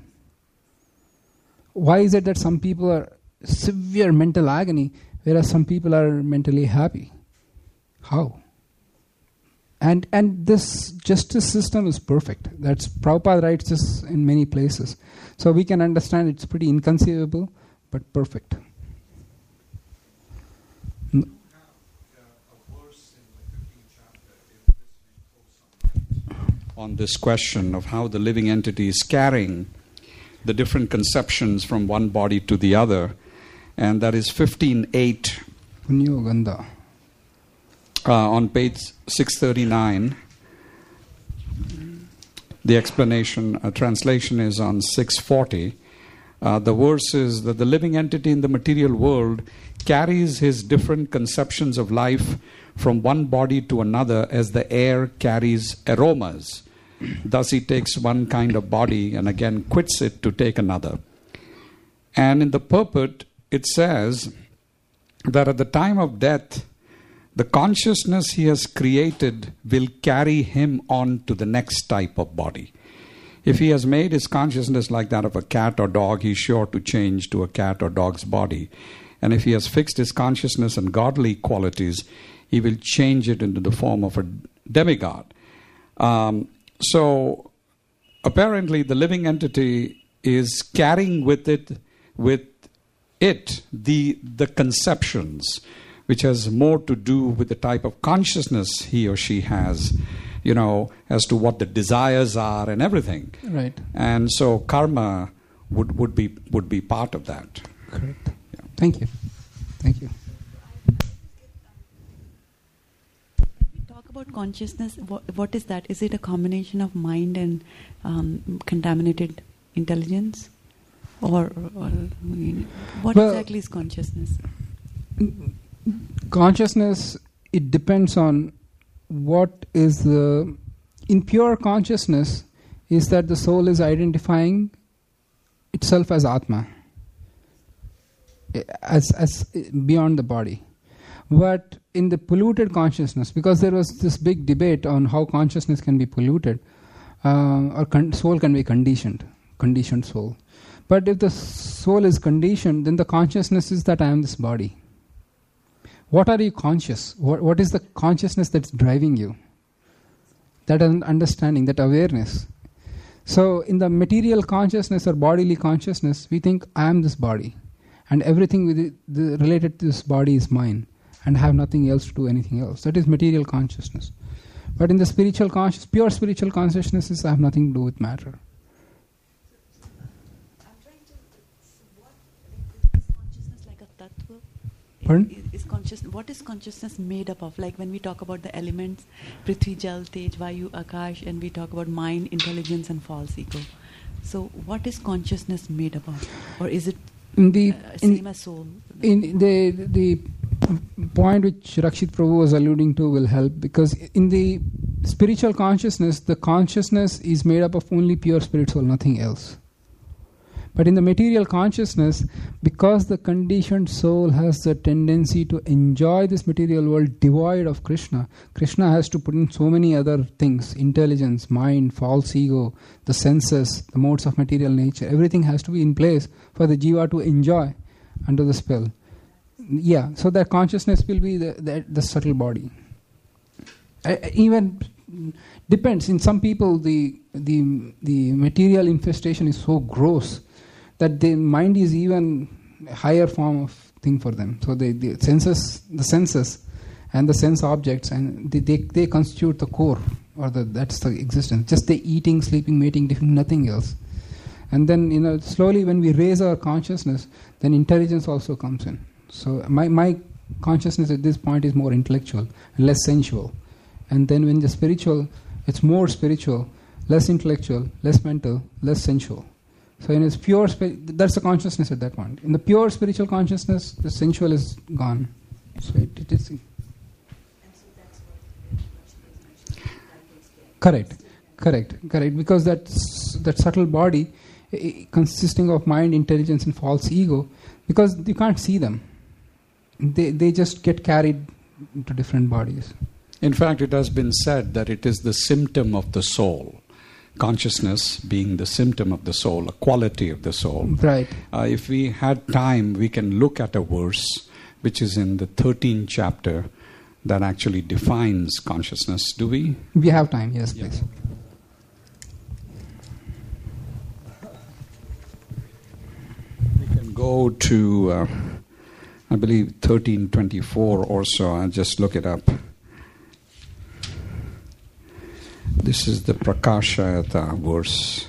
Why is it that some people are severe mental agony, whereas some people are mentally happy? How? And this justice system is perfect. That's Prabhupada writes this in many places. So we can understand it's pretty inconceivable, but perfect. On this question of how the living entity is carrying the different conceptions from one body to the other, and that is 15.8 Punyo Gandha. On page 639. The explanation, translation is on 640. The verse is that the living entity in the material world carries his different conceptions of life from one body to another as the air carries aromas. Thus he takes one kind of body and again quits it to take another. And in the purport, it says that at the time of death, the consciousness he has created will carry him on to the next type of body. If he has made his consciousness like that of a cat or dog, he's sure to change to a cat or dog's body. And if he has fixed his consciousness on godly qualities, he will change it into the form of a demigod. So apparently the living entity is carrying with it the conceptions, which has more to do with the type of consciousness he or she has, as to what the desires are and everything. Right. And so karma would be part of that. Correct. Yeah. Thank you. Thank you. Talk about consciousness. What is that? Is it a combination of mind and contaminated intelligence, or what exactly is consciousness? Consciousness, it depends on what is in pure consciousness is that the soul is identifying itself as Atma, as beyond the body. But in the polluted consciousness, because there was this big debate on how consciousness can be polluted, soul can be conditioned soul. But if the soul is conditioned, then the consciousness is that I am this body. What are you conscious? What is the consciousness that's driving you? That understanding, that awareness. So in the material consciousness or bodily consciousness, we think I am this body. And everything with related to this body is mine. And have nothing else to do anything else. That is material consciousness. But in the spiritual consciousness, pure spiritual consciousness is I have nothing to do with matter. I'm trying to. Is consciousness like a tattva? Pardon? What is consciousness made up of? Like when we talk about the elements, Prithvi, Jal, Tej, Vayu, Akash, and we talk about mind, intelligence, and false ego. So, what is consciousness made up of, or is it same as soul? In the point which Rakshit Prabhu was alluding to will help, because in the spiritual consciousness, the consciousness is made up of only pure spirit soul, nothing else. But in the material consciousness, because the conditioned soul has the tendency to enjoy this material world devoid of Krishna, Krishna has to put in so many other things, intelligence, mind, false ego, the senses, the modes of material nature, everything has to be in place for the jiva to enjoy under the spell. Yeah, so that consciousness will be the subtle body. Even depends. In some people, the material infestation is so gross that the mind is even a higher form of thing for them. So the senses and the sense objects, and they constitute the core, or that's the existence. Just the eating, sleeping, mating, nothing else. And then slowly when we raise our consciousness, then intelligence also comes in. So my consciousness at this point is more intellectual and less sensual. And then when the spiritual, it's more spiritual, less intellectual, less mental, less sensual. So in its pure, that's the consciousness at that point. In the pure spiritual consciousness, the sensual is gone. So it is. Correct. Because that subtle body, consisting of mind, intelligence, and false ego, because you can't see them. They just get carried into different bodies. In fact, it has been said that it is the symptom of the soul. Consciousness being the symptom of the soul, a quality of the soul. Right. If we had time, we can look at a verse which is in the 13th chapter that actually defines consciousness. Do we? We have time, yes, please. We can go to, I believe, 1324 or so. I'll just look it up. This is the Prakashayata verse.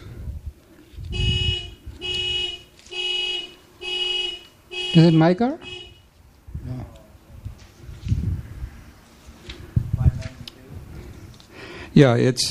Is it my car? No. Yeah, it's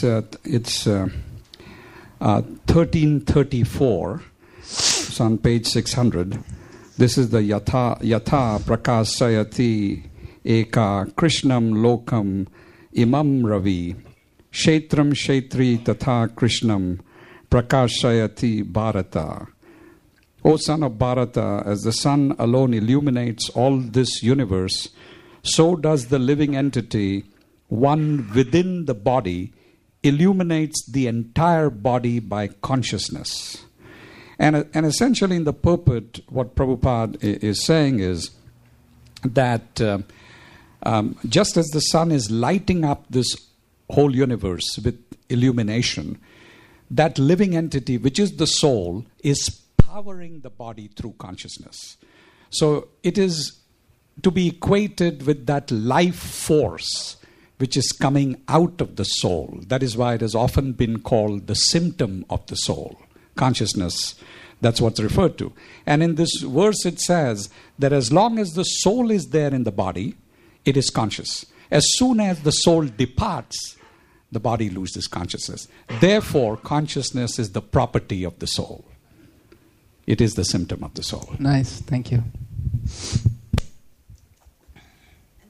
1334. It's on page 600. This is the Yatha Prakashayati Eka Krishnam Lokam Imam Ravi Kshetram Kshetri Tatha Krishnam Prakashayati Bharata. O son of Bharata, as the sun alone illuminates all this universe, so does the living entity, one within the body, illuminates the entire body by consciousness. And essentially in the purport, what Prabhupada is saying is that just as the sun is lighting up this whole universe with illumination, that living entity, which is the soul, is powering the body through consciousness. So it is to be equated with that life force which is coming out of the soul. That is why it has often been called the symptom of the soul. Consciousness, that's what's referred to. And in this verse it says that as long as the soul is there in the body, it is conscious. As soon as the soul departs, the body loses consciousness. Therefore, consciousness is the property of the soul. It is the symptom of the soul. Nice, thank you. And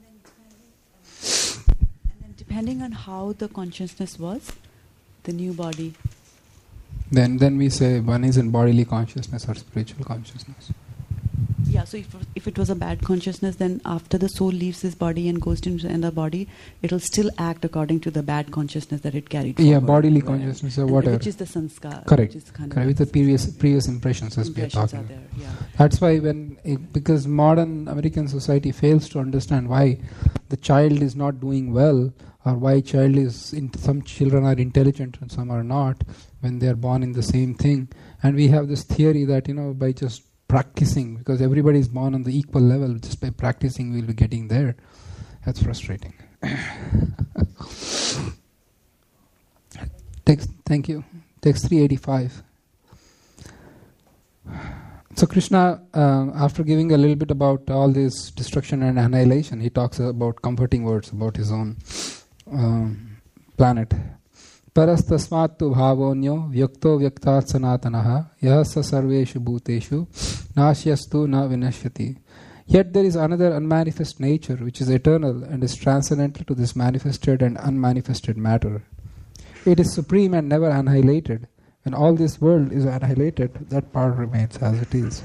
then depending on how the consciousness was, the new body. Then we say one is in bodily consciousness or spiritual consciousness. Yeah, so if it was a bad consciousness, then after the soul leaves his body and goes into another body, it will still act according to the bad consciousness that it carried forward. Yeah, bodily consciousness or And whatever. which is the sanskar. Correct. Which is kind Correct. With the previous impressions as we are impressions talking. are there, yeah. That's why because modern American society fails to understand why the child is not doing well, or why some children are intelligent and some are not when they are born in the same thing. And we have this theory that, by just practicing, because everybody is born on the equal level, just by practicing we'll be getting there. That's frustrating. Thank you. Text 385. So Krishna, after giving a little bit about all this destruction and annihilation, he talks about comforting words about his own planet. Parastasmattu bhavonyo vyakto vyaktat sanatanaha yahasa sarveshu bhuteshu nashyastu na vinashyati. Yet there is another unmanifest nature which is eternal and is transcendental to this manifested and unmanifested matter. It is supreme and never annihilated. When all this world is annihilated, that part remains as it is.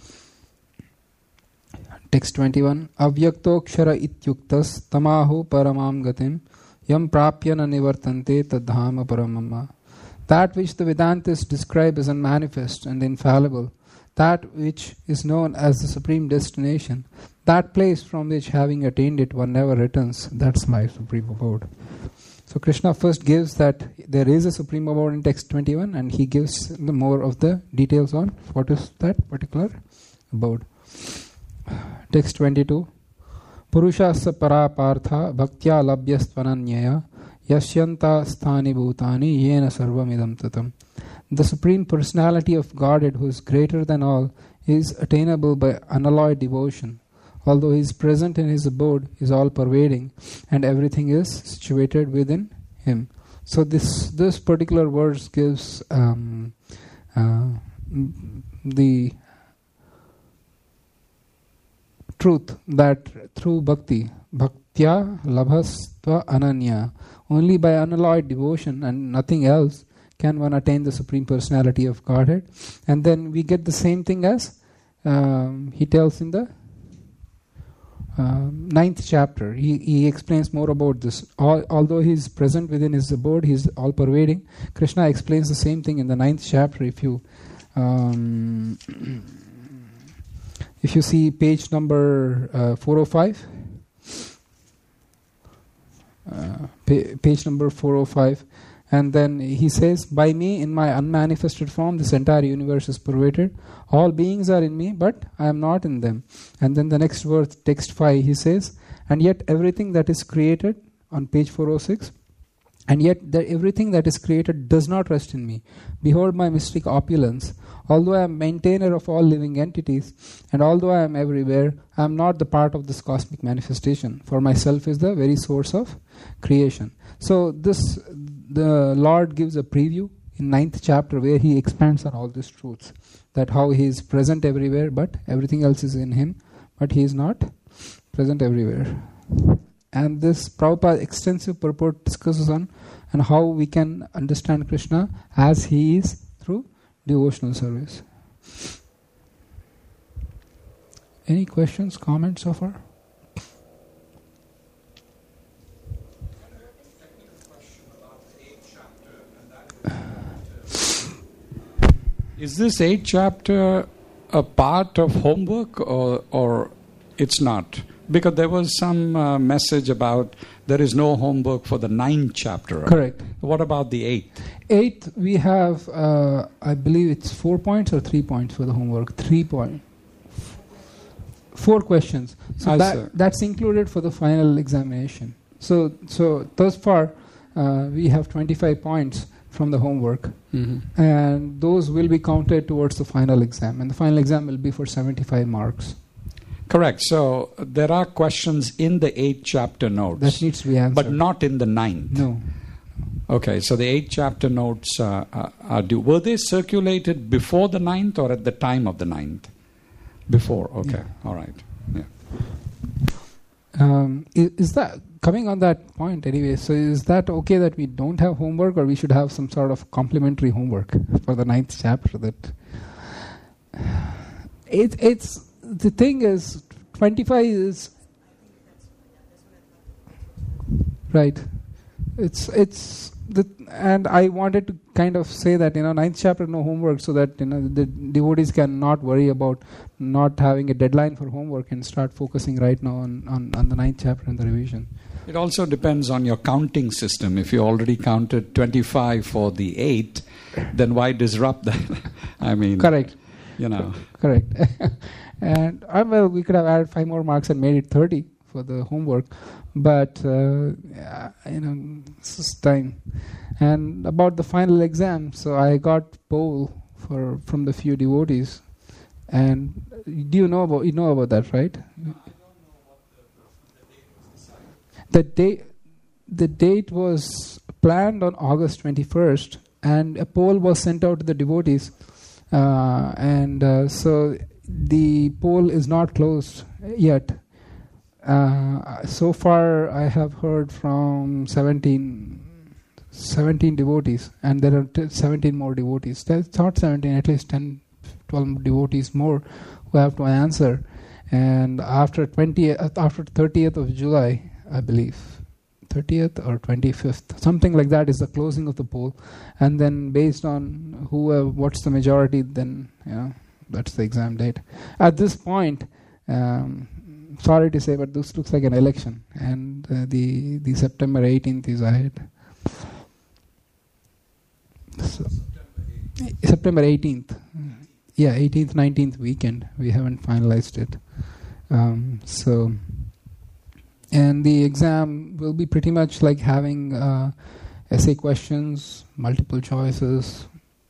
Text 21. Avyakto kshara ityuktas tamahu paramam gatim yam prapyana nivartante tadhama paramama. That which the Vedantists describe as unmanifest and infallible, that which is known as the supreme destination, that place from which having attained it one never returns, that's my supreme abode. So Krishna first gives that there is a supreme abode in text 21, and he gives the more of the details on what is that particular abode. Text 22. Purushasa parapartha bhaktya labhyastvananyaya yasyanta sthani bhutani yena sarvamidam tatam. The Supreme Personality of Godhead, who is greater than all, is attainable by unalloyed devotion. Although he is present in his abode, he is all-pervading, and everything is situated within him. So this particular verse gives the truth that through bhaktya labhastva ananya, only by unalloyed devotion and nothing else can one attain the Supreme Personality of Godhead. And then we get the same thing as he tells in the 9th chapter. He explains more about this. Although he is present within his abode, he is all-pervading. Krishna explains the same thing in the 9th chapter. If you see page number 405, page number 405, and then he says, by me in my unmanifested form this entire universe is pervaded. All beings are in me, but I am not in them. And then the next verse, text 5, he says, and yet everything that is created, on page 406, and yet everything that is created does not rest in me. Behold my mystic opulence. Although I am maintainer of all living entities, and although I am everywhere, I am not the part of this cosmic manifestation, for myself is the very source of creation. So the Lord gives a preview in 9th chapter where he expands on all these truths, that how he is present everywhere, but everything else is in him, but he is not present everywhere. And this Prabhupada extensive purport discusses on and how we can understand Krishna as he is through devotional service. Any questions, comments so far? Is this 8th chapter a part of homework or it's not? Because there was some message about there is no homework for the 9th chapter. Correct. What about the 8th? 8th, we have, I believe it's 4 points or 3 points for the homework. 3 points. 4 questions. So that's included for the final examination. So thus far, we have 25 points from the homework. Mm-hmm. And those will be counted towards the final exam. And the final exam will be for 75 marks. Correct. So there are questions in the 8th chapter notes. That needs to be answered. But not in the 9th. No. Okay, so the 8th chapter notes are due. Were they circulated before the 9th or at the time of the 9th? Before, okay. Yeah. All right. Yeah. Is that, coming on that point anyway, so is that okay that we don't have homework, or we should have some sort of complementary homework for the 9th chapter? That it's the thing is, 25 is right. And I wanted to kind of say that, 9th chapter no homework, so that the devotees can not worry about not having a deadline for homework and start focusing right now on the 9th chapter and the revision. It also depends on your counting system. If you already counted 25 for the 8, then why disrupt that? I mean, correct. Correct. And we could have added 5 more marks and made it 30 for the homework, but it's just time. And about the final exam, so I got poll from the few devotees, and do you know about that, right? The date was planned on August 21st, and a poll was sent out to the devotees, and so the poll is not closed yet. So far, I have heard from 17 devotees, and there are 17 more devotees. That's not 17, at least 10, 12 devotees more who have to answer. And after 30th of July, I believe, 30th or 25th, something like that, is the closing of the poll. And then based on what's the majority, then that's the exam date. At this point, sorry to say, but this looks like an election, and the September 18th is ahead. So, September 18th. Yeah, 18th, 19th weekend. We haven't finalized it. And the exam will be pretty much like having essay questions, multiple choices.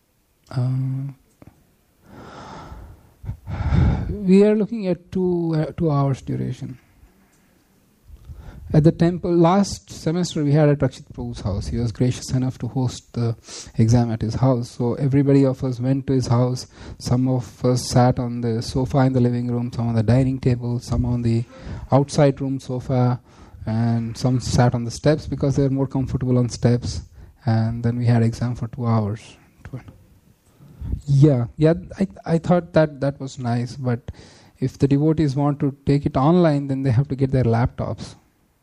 We are looking at 2 hours duration. At the temple, last semester we had at Rakshit Prabhu's house. He was gracious enough to host the exam at his house. So everybody of us went to his house. Some of us sat on the sofa in the living room, some on the dining table, some on the outside room sofa, and some sat on the steps because they were more comfortable on steps. And then we had exam for 2 hours. Yeah, I thought that was nice, but if the devotees want to take it online, then they have to get their laptops.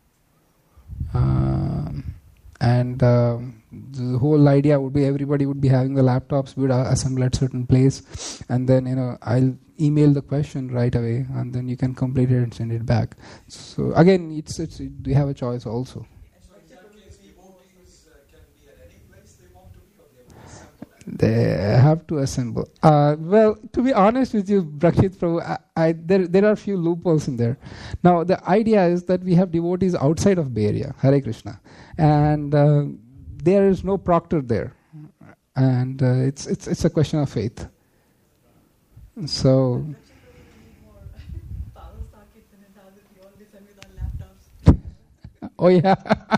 The whole idea would be everybody would be having the laptops, we would assemble at certain place, and then I'll email the question right away, and then you can complete it and send it back. So again, it's we have a choice also. They have to assemble. Well, to be honest with you, Rakshit Prabhu, there are a few loopholes in there. Now, the idea is that we have devotees outside of Bay Area, Hare Krishna, and there is no proctor there, and it's a question of faith. So. Oh yeah.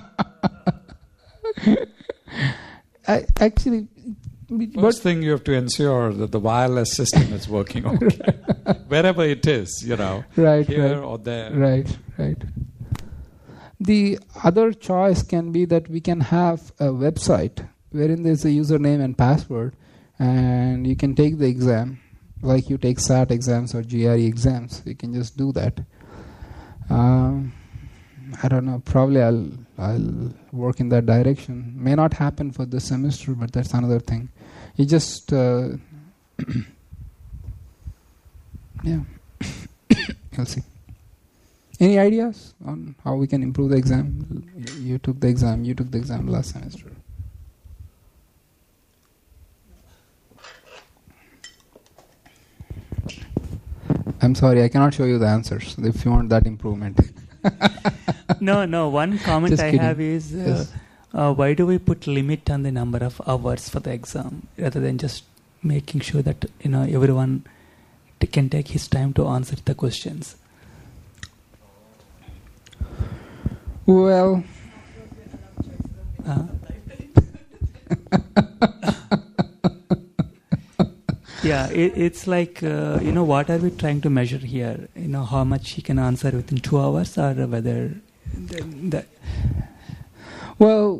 Actually. First thing you have to ensure that the wireless system is working okay. Wherever it is, right, here or there. Right. The other choice can be that we can have a website wherein there's a username and password, and you can take the exam, like you take SAT exams or GRE exams. You can just do that. I don't know. Probably I'll work in that direction. May not happen for this semester, but that's another thing. You just yeah. I'll see. Any ideas on how we can improve the exam? You took the exam last semester. I'm sorry, I cannot show you the answers if you want that improvement. No. One comment Just I kidding. have is, Yes. why do we put limit on the number of hours for the exam rather than just making sure that everyone can take his time to answer the questions? Well, yeah, it's like what are we trying to measure here? How much he can answer within 2 hours, or whether well,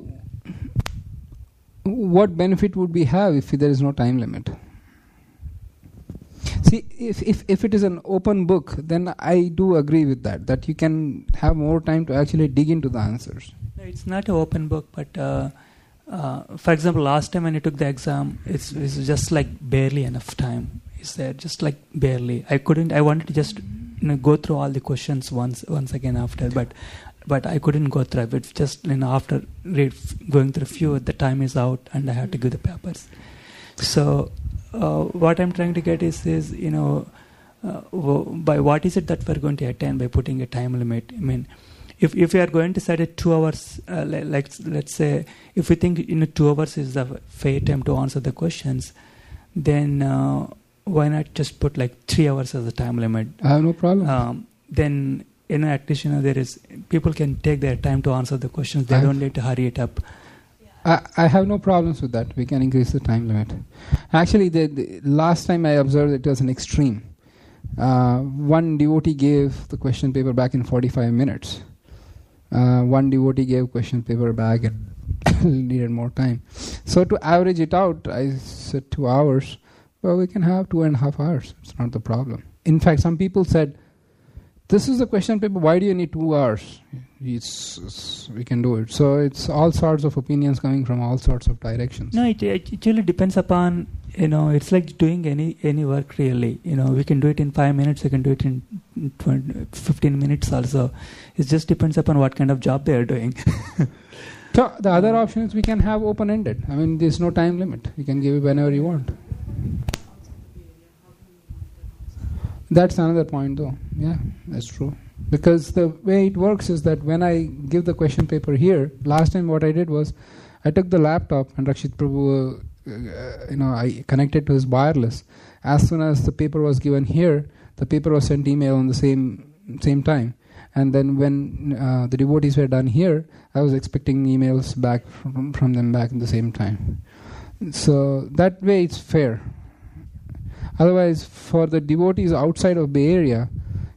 what benefit would we have if there is no time limit? See, if it is an open book, then I do agree with that you can have more time to actually dig into the answers. No, it's not an open book, but for example, last time when you took the exam, it's just like barely enough time. Is there just like barely? I wanted to just go through all the questions once again after, but I couldn't go through it. Just after going through a few, the time is out and I have to give the papers. So what I'm trying to get is by what is it that we're going to attain by putting a time limit? I mean, if we are going to set it 2 hours, let's say if we think 2 hours is the fair time to answer the questions, then why not just put like 3 hours as the time limit? I have no problem. Then at least there is people can take their time to answer the questions. They don't need to hurry it up. I have no problems with that. We can increase the time limit. Actually, the last time I observed it was an extreme. One devotee gave the question paper back in 45 minutes. One devotee gave question paper back and needed more time. So to average it out, I said 2 hours. Well, we can have 2.5 hours. It's not the problem. In fact, some people said, this is the question paper, why do you need 2 hours? We can do it. So it's all sorts of opinions coming from all sorts of directions. No, it really depends upon, it's like doing any work really. We can do it in 5 minutes, we can do it in 15 minutes also. It just depends upon what kind of job they are doing. So the other option is we can have open-ended. I mean, there's no time limit. You can give it whenever you want. That's another point though. Yeah, that's true. Because the way it works is that when I give the question paper here, last time what I did was I took the laptop and Rakshit Prabhu, I connected to his wireless. As soon as the paper was given here, the paper was sent email on the same time. And then when the devotees were done here, I was expecting emails back from them back at the same time. So that way it's fair. Otherwise, for the devotees outside of Bay Area,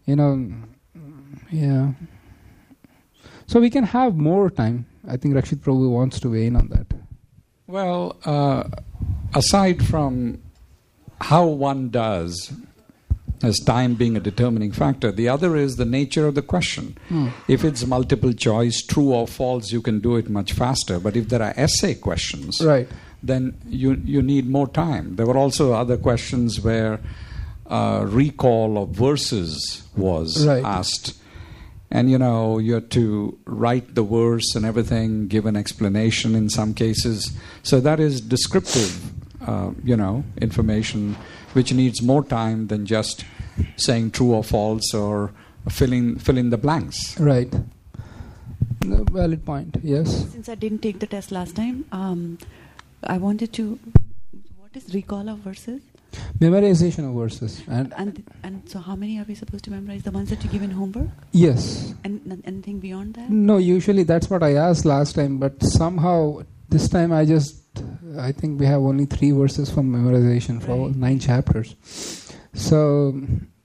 yeah. So we can have more time. I think Rakshit Prabhu wants to weigh in on that. Well, aside from how one does, as time being a determining factor, the other is the nature of the question. If it's multiple choice, true or false, you can do it much faster. But if there are essay questions, right, then you need more time. There were also other questions where recall of verses was asked. And, you had to write the verse and everything, give an explanation in some cases. So that is descriptive, information which needs more time than just saying true or false or fill in the blanks. Right. No, valid point, yes. Since I didn't take the test last time, I wanted to... What is recall of verses? Memorization of verses. And so how many are we supposed to memorize? The ones that you give in homework? Yes. And anything beyond that? No, usually that's what I asked last time, but somehow this time I think we have only 3 verses from memorization for all 9 chapters. So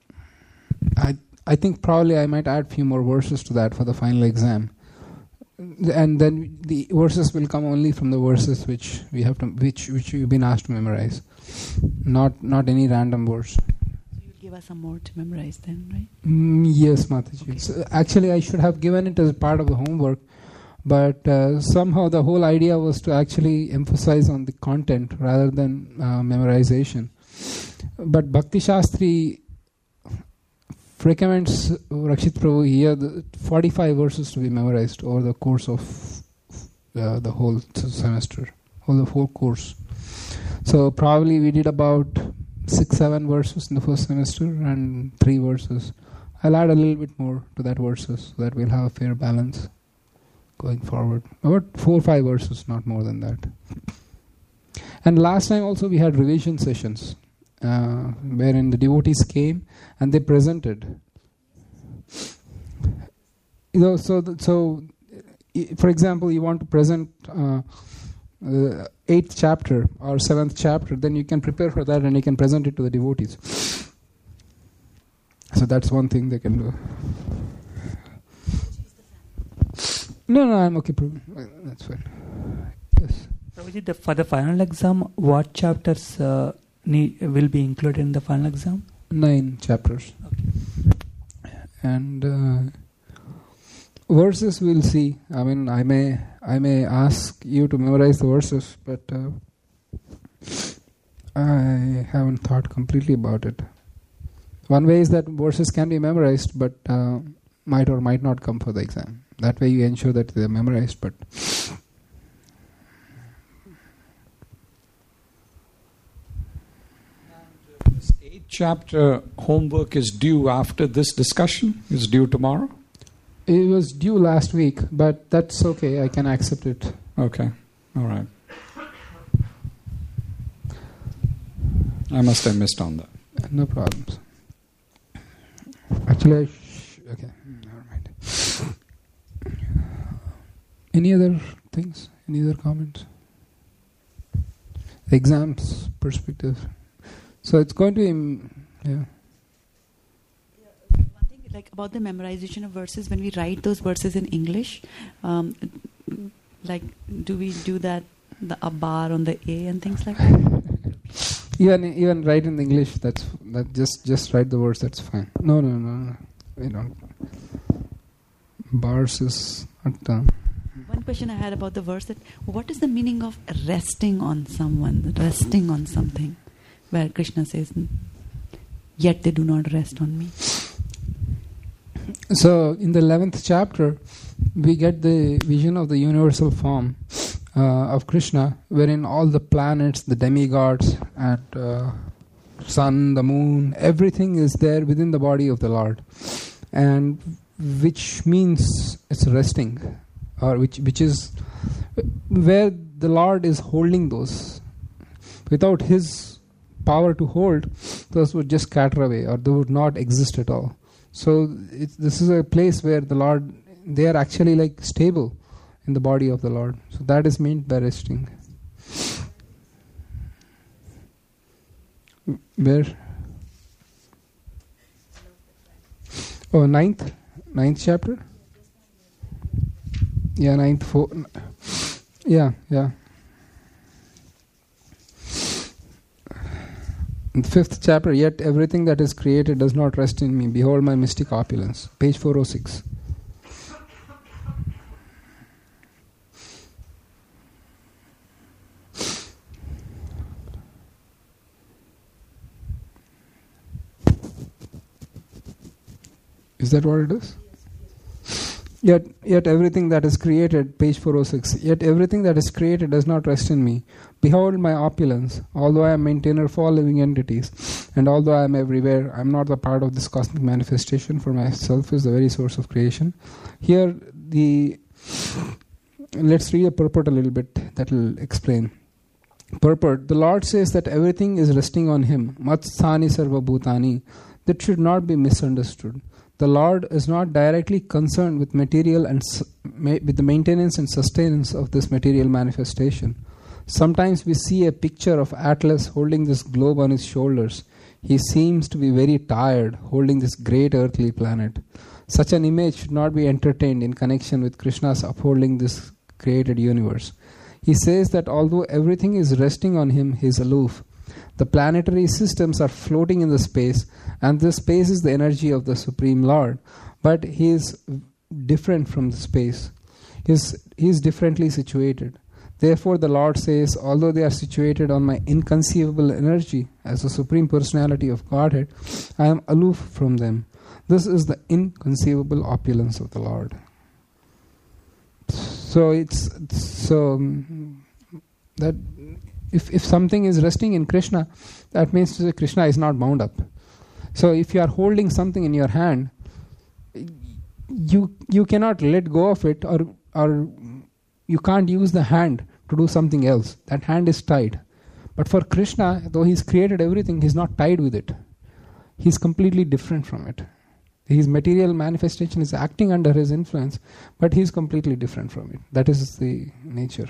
I think probably I might add a few more verses to that for the final exam. And then the verses will come only from the verses which you've been asked to memorize, not any random verse. So you'll give us some more to memorize then, right? Yes, Mataji. Okay. So actually, I should have given it as part of the homework, but somehow the whole idea was to actually emphasize on the content rather than memorization. But Bhakti Shastri recommends Rakshit Prabhu here 45 verses to be memorized over the course of the whole semester, or the whole course. So probably we did about 6-7 verses in the first semester and 3 verses. I'll add a little bit more to that verses so that we'll have a fair balance going forward. About 4 or 5 verses, not more than that. And last time also we had revision sessions. Wherein the devotees came and they presented. So for example, you want to present 8th chapter or 7th chapter, then you can prepare for that and you can present it to the devotees. So that's one thing they can do. No, I'm okay. That's fine. Yes. For the final exam, what chapters will be included in the final exam? 9 chapters. Okay. And verses we'll see. I mean, I may ask you to memorize the verses, but I haven't thought completely about it. One way is that verses can be memorized, but might or might not come for the exam. That way you ensure that they're memorized, but this 8th chapter homework is due after this discussion? Is due tomorrow? it was due last week, but that's okay. I can accept it. Okay. All right. I must have missed on that. No problems. Actually, okay. Never mind. Any other things? Any other comments? Exams perspective. So it's going to be, yeah. One thing like about the memorization of verses, when we write those verses in English, like do we do that, the a bar on the A and things like that? Even write in English, that just write the words, that's fine. No. We don't. Bars is not done. One question I had about the verse, that what is the meaning of resting on someone, resting on something, where Krishna says, yet they do not rest on me. So in the 11th chapter, we get the vision of the universal form of Krishna, wherein all the planets, the demigods, and sun, the moon, everything is there within the body of the Lord, and which means it's resting, or which is where the Lord is holding those. Without His power to hold, those would just scatter away, or they would not exist at all. So this is a place where the Lord, they are actually like stable in the body of the Lord. So that is meant by resting. Where? Oh, ninth chapter? Yeah, 9th, 4. Yeah. In the 5th chapter, yet everything that is created does not rest in me. Behold my mystic opulence. Page 406. Is that what it is? Yet everything that is created, page 406, yet everything that is created does not rest in me. Behold my opulence, although I am maintainer of all living entities, and although I am everywhere, I am not the part of this cosmic manifestation, for myself is the very source of creation. Here, let's read a purport a little bit that will explain. Purport, the Lord says that everything is resting on Him. Matsthani sarva bhutani. That should not be misunderstood. The Lord is not directly concerned with material and with the maintenance and sustenance of this material manifestation. Sometimes we see a picture of Atlas holding this globe on his shoulders. He seems to be very tired holding this great earthly planet. Such an image should not be entertained in connection with Krishna's upholding this created universe. He says that although everything is resting on him, he is aloof. The planetary systems are floating in the space, and this space is the energy of the Supreme Lord. But He is different from the space. He is differently situated. Therefore, the Lord says, although they are situated on my inconceivable energy as the Supreme Personality of Godhead, I am aloof from them. This is the inconceivable opulence of the Lord. So that if something is resting in Krishna, that means to say Krishna is not bound up. So if you are holding something in your hand, you cannot let go of it, or you can't use the hand to do something else. That hand is tied. But for Krishna, though He's created everything, He's not tied with it. He's completely different from it. His material manifestation is acting under His influence, but He's completely different from it. That is the nature.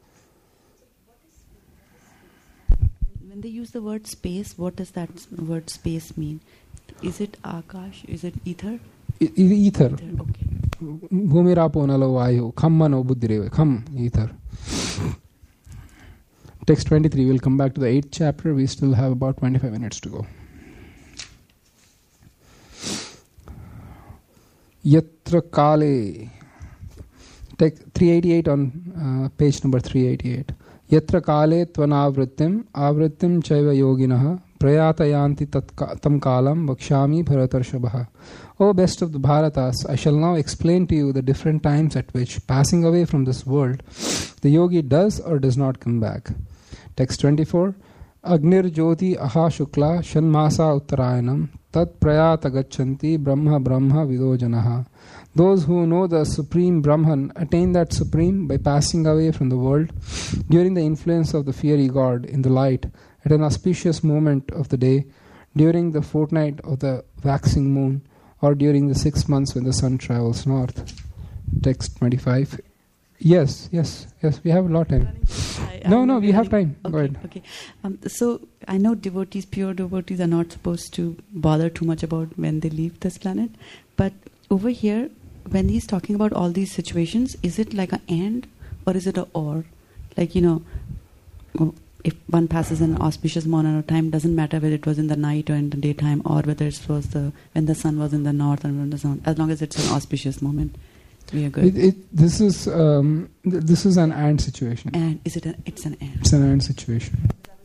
When they use the word space, what does that word space mean? Is it Akash? Is it ether? Ether. Okay. Bhumirapo nalo vayu. Khammano buddhireva. Kham. Ether. Text 23. We'll come back to the 8th chapter. We still have about 25 minutes to go. Yatra kale. Take 388 on page number 388. Yatra kale tvanavrittim avrittim chaiva yoginaha prayatayanti tam kalam vakshami bharatarshabha. O best of the Bharatas, I shall now explain to you the different times at which, passing away from this world, the yogi does or does not come back. Text 24. Agnir Jyoti Aha Shukla Shanmasa Uttarayanam Tat Prayata Gachanti Brahma Brahma Vidojanaha. Those who know the Supreme Brahman attain that Supreme by passing away from the world during the influence of the fiery god in the light at an auspicious moment of the day, during the fortnight of the waxing moon, or during the 6 months when the sun travels north. Text 25. Yes, we have a lot of time. No, we have time. Okay, Go ahead. Okay. So I know devotees, pure devotees, are not supposed to bother too much about when they leave this planet. But over here, when he's talking about all these situations, is it like an and or is it a or? Like, if one passes an auspicious moment of time, doesn't matter whether it was in the night or in the daytime, or whether it was when the sun was in the north or when the sun, as long as it's an auspicious moment, we are good. This is an and situation. And is it? It's an and. It's an and situation.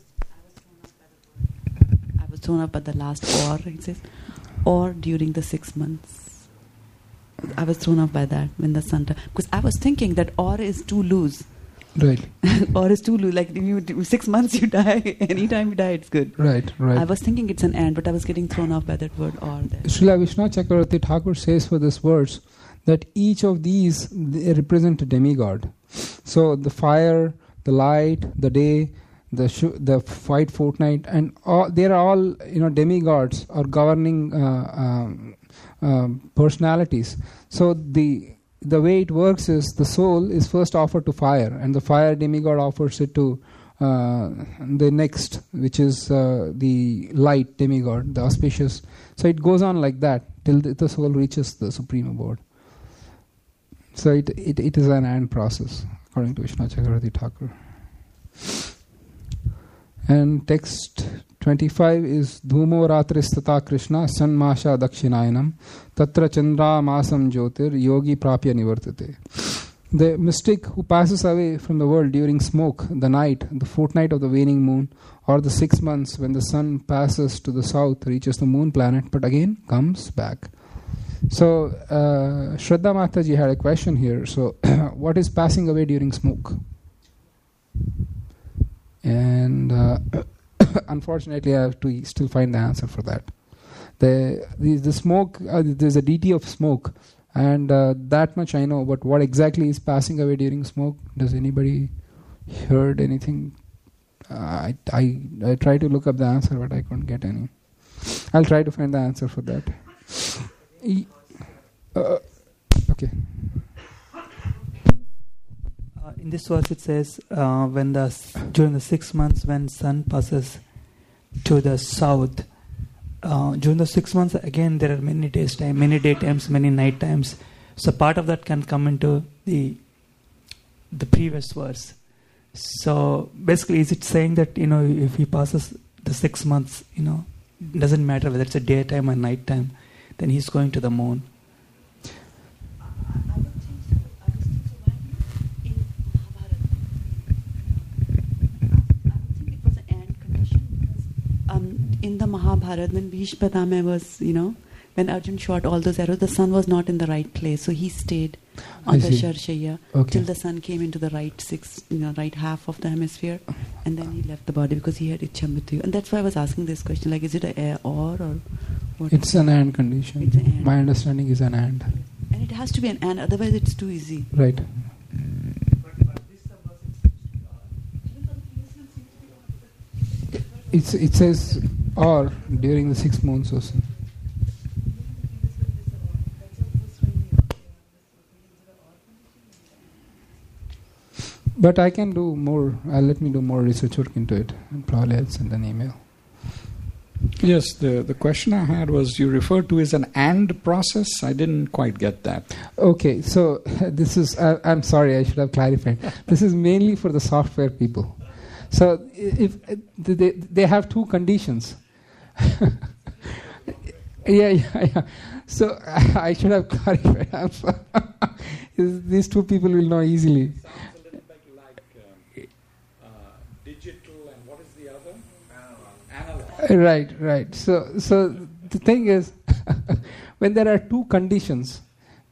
I was thrown up at the last or. It says, or during the 6 months. I was thrown off by that when the sun. Because I was thinking that or is too loose. Right. Or is too loose. Like if you do 6 months, you die. Anytime you die, it's good. Right. I was thinking it's an and, but I was getting thrown off by that word or. There. Srila Vishwanath Chakravarti Thakur says for this verse that each of these they represent a demigod. So the fire, the light, the day, the white fortnight, and they are all demigods or governing personalities. So the way it works is the soul is first offered to fire, and the fire demigod offers it to the next, which is the light demigod, the auspicious. So it goes on like that till the soul reaches the supreme abode. So it is an and process according to Vishwanath Chakravarti Thakur. And text 25 is Dhumo Ratristata Krishna Sanmasha Dakshinayanam Tatra Chandra Masam Jyotir Yogi Prapya Nivartate. The mystic who passes away from the world during smoke, the night, the fortnight of the waning moon, or the 6 months when the sun passes to the south, reaches the moon planet, but again comes back. So Shraddha Mataji had a question here. So what is passing away during smoke? And unfortunately I have to still find the answer for that. The smoke, there's a deity of smoke, and that much I know, but what exactly is passing away during smoke? Does anybody heard anything? I tried to look up the answer, but I couldn't get any. I'll try to find the answer for that. Okay. In this verse it says, during the 6 months when sun passes to the south, during the 6 months again there are many daytimes, many night times. So part of that can come into the previous verse. So basically, is it saying that if he passes the 6 months, it doesn't matter whether it's a daytime or nighttime, then he's going to the moon? In the Mahabharata, when Bhishma Pitama was, when Arjun shot all those arrows, the sun was not in the right place, so he stayed on the Sharshaya till the sun came into the right half of the hemisphere, and then he left the body because he had Ichhamrityu. And that's why I was asking this question: like, is it a or what? It's an and condition. It's an and. My understanding is an and. And it has to be an and, otherwise it's too easy. Right. It says or during the 6 months or so. But I can do more. Let me do more research work into it, and probably I'll send an email. Yes, the question I had was, you referred to as an and process. I didn't quite get that. Okay, so this is, I'm sorry, I should have clarified. This is mainly for the software people. So if they have two conditions. Yeah. So I should have clarified. These two people will know easily. Sounds a little bit like digital, and what is the other? Analog. Right. So the thing is, when there are two conditions,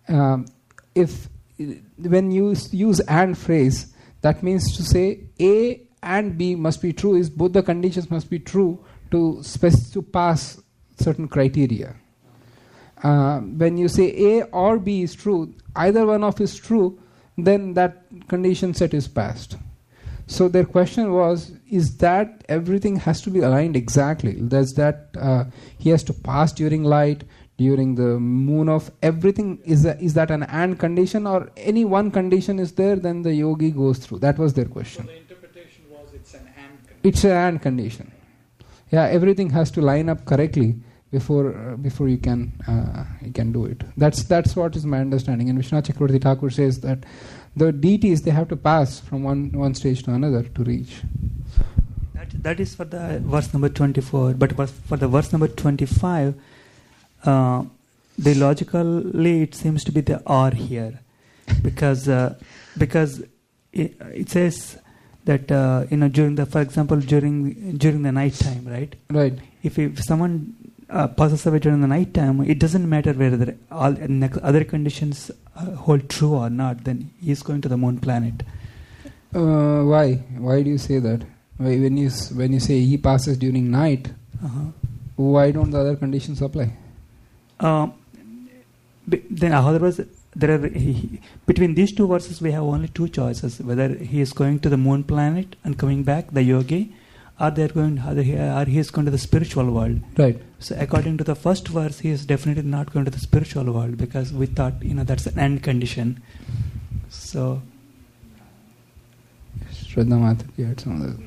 when you use "and" phrase, that means to say A and B must be true. Is both the conditions must be true to pass certain criteria. When you say A or B is true, either one of is true, then that condition set is passed. So their question was, is that everything has to be aligned exactly? Does that he has to pass during light, during the moon of everything? Is that an and condition, or any one condition is there, then the yogi goes through? That was their question. So the interpretation was it's an and condition. It's an and condition. Yeah, everything has to line up correctly before you can do it. That's what is my understanding. And Vishwanath Chakravarti Thakur says that the deities, they have to pass from one stage to another to reach. That is for the verse number 24. But for the verse number 25, the logically it seems to be the or here, because it says that during the night time, right? Right. If someone passes away during the night time, it doesn't matter whether all other conditions hold true or not. Then he is going to the moon planet. Why? Why do you say that? When you say he passes during night, why don't the other conditions apply? Then otherwise, between these two verses we have only two choices: whether he is going to the moon planet and coming back, the yogi, or he is going to the spiritual world. Right. So according to the first verse, he is definitely not going to the spiritual world, because we thought that's an end condition. So Shraddha Mata, you had some of that.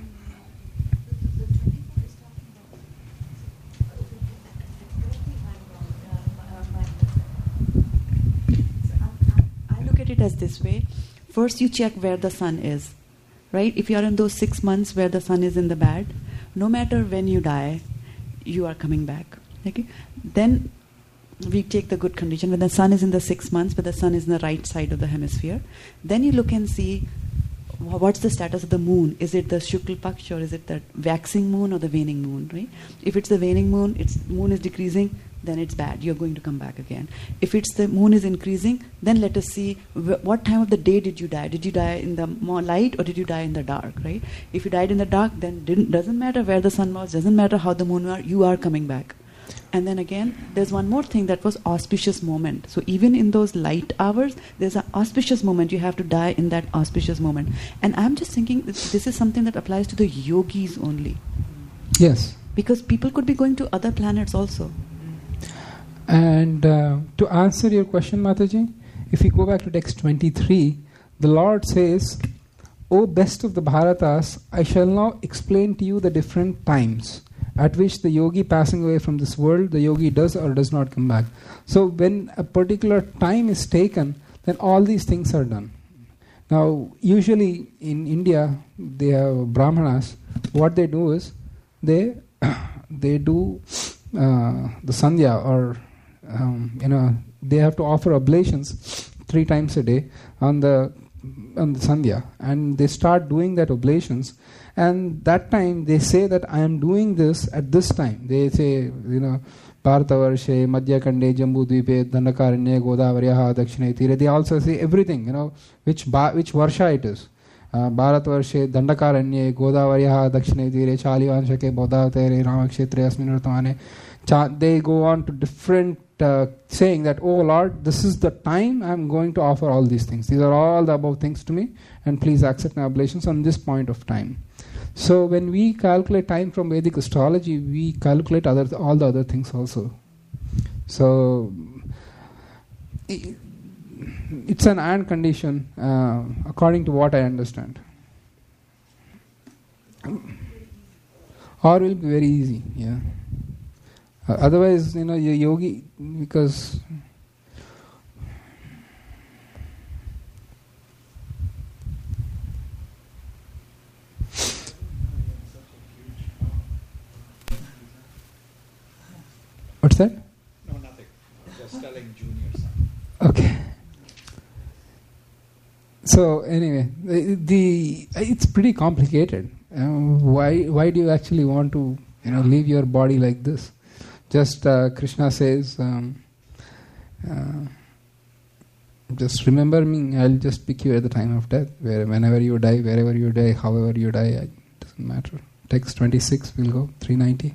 It as this way. First you check where the sun is, right? If you are in those 6 months where the sun is in the bad, no matter when you die, you are coming back. Okay? Then we take the good condition when the sun is in the 6 months, but the sun is in the right side of the hemisphere. Then you look and see what's the status of the moon. Is it the Shukla Paksh, or is it the waxing moon or the waning moon, right? If it's the waning moon, moon is decreasing, then it's bad. You're going to come back again. If it's the moon is increasing, then let us see what time of the day did you die. Did you die in the more light, or did you die in the dark, right? If you died in the dark, then doesn't matter where the sun was, doesn't matter how the moon was, you are coming back. And then again, there's one more thing, that was auspicious moment. So even in those light hours, there's an auspicious moment. You have to die in that auspicious moment. And I'm just thinking this is something that applies to the yogis only. Yes. Because people could be going to other planets also. And to answer your question, Mataji, if you go back to text 23, the Lord says, "O best of the Bharatas, I shall now explain to you the different times at which the yogi passing away from this world, the yogi does or does not come back." So when a particular time is taken, then all these things are done. Now, usually in India, they have Brahmanas. What they do is, they do the sandhya, or they have to offer oblations 3 times a day on the sandhya, and they start doing that oblations. And that time they say that I am doing this at this time. They say, Bharatavarshe, Madhyakande, Jambu Dvipe, Dandakaranye, Godavaryaha, Dakshine Tire. They also say everything, which Varsha it is. Bharatavarshe, Dandakaranye, Godavaryaha, Dakshine Tire, Chalivanshake, Bodhavatare, Ramakshetre, Asminurtane. They go on to different saying that, "Oh Lord, this is the time I am going to offer all these things. These are all the above things to me, and please accept my oblations on this point of time." So when we calculate time from Vedic astrology, we calculate all the other things also. So it's an and condition according to what I understand. Or will be very easy, yeah. Otherwise, your yogi, because what's that? saying junior son. Okay. So anyway, it's pretty complicated. Why do you actually want to leave your body like this? Just Krishna says, just remember me. I'll just pick you at the time of death. Whenever you die, wherever you die, however you die, it doesn't matter. Text 26 will go 390.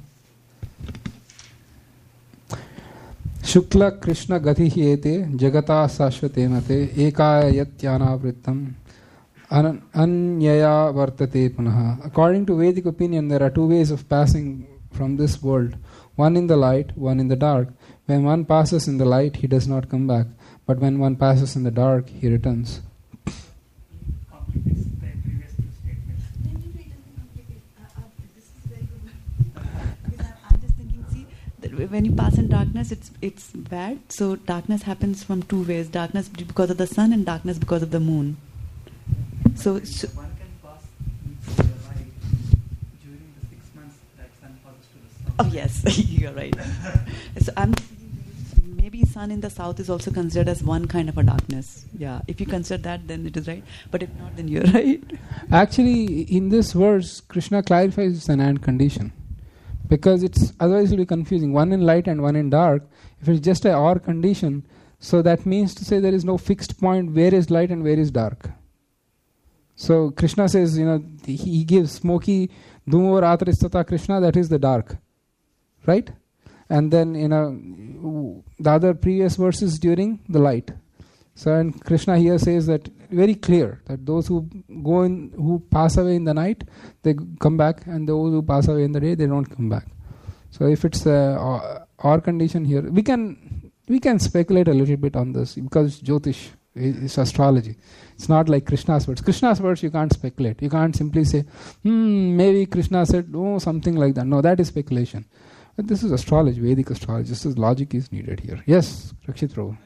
Shukla Krishna gatihi ete jagata sashvate mate ekaya yatyana anyaya vartate punaha. According to Vedic opinion, there are two ways of passing from this world. One in the light, one in the dark. When one passes in the light, he does not come back. But when one passes in the dark, he returns. Complicates the previous two statements. This is very good. Because I'm just thinking, see, that when you pass in darkness, it's bad. So darkness happens from two ways: darkness because of the sun and darkness because of the moon. So one can pass into the light during the 6 months that sun passes to the south. oh yes, you're right. So I'm thinking maybe sun in the south is also considered as one kind of a darkness. Yeah, if you consider that, then it is right. But if not, then you're right. Actually, in this verse, Krishna clarifies it's an and condition. Because otherwise it will be confusing. One in light and one in dark. If it's just a or condition, so that means to say there is no fixed point where is light and where is dark. So Krishna says, he gives smoky, dhumor atristata Krishna, that is the dark. Right? And then, the other previous verses during the light. So, and Krishna here says that very clear that those who who pass away in the night, they come back, and those who pass away in the day, they don't come back. So, if it's our condition here, we can speculate a little bit on this because Jyotish is astrology. It's not like Krishna's words. Krishna's words you can't speculate. You can't simply say, maybe Krishna said, something like that. No, that is speculation. But this is astrology, Vedic astrology. Just as logic is needed here. Yes, Rakshit Prabhu.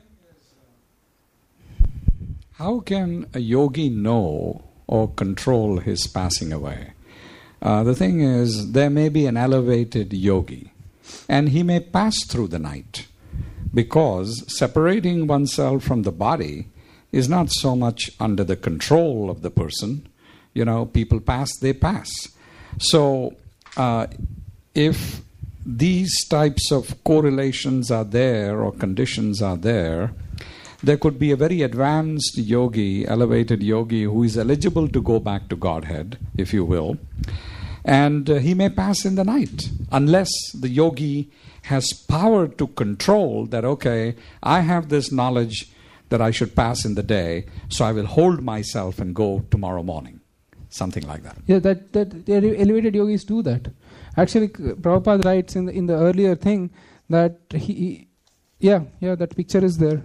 How can a yogi know or control his passing away? The thing is, there may be an elevated yogi, and he may pass through the night, because separating oneself from the body is not so much under the control of the person. People pass, they pass. So, if these types of correlations are there or conditions are there could be a very advanced yogi, elevated yogi, who is eligible to go back to Godhead, if you will, and he may pass in the night, unless the yogi has power to control that, okay, I have this knowledge that I should pass in the day, so I will hold myself and go tomorrow morning. Something like that. Yeah, that the elevated yogis do that. Actually, Prabhupada writes in the earlier thing that that picture is there.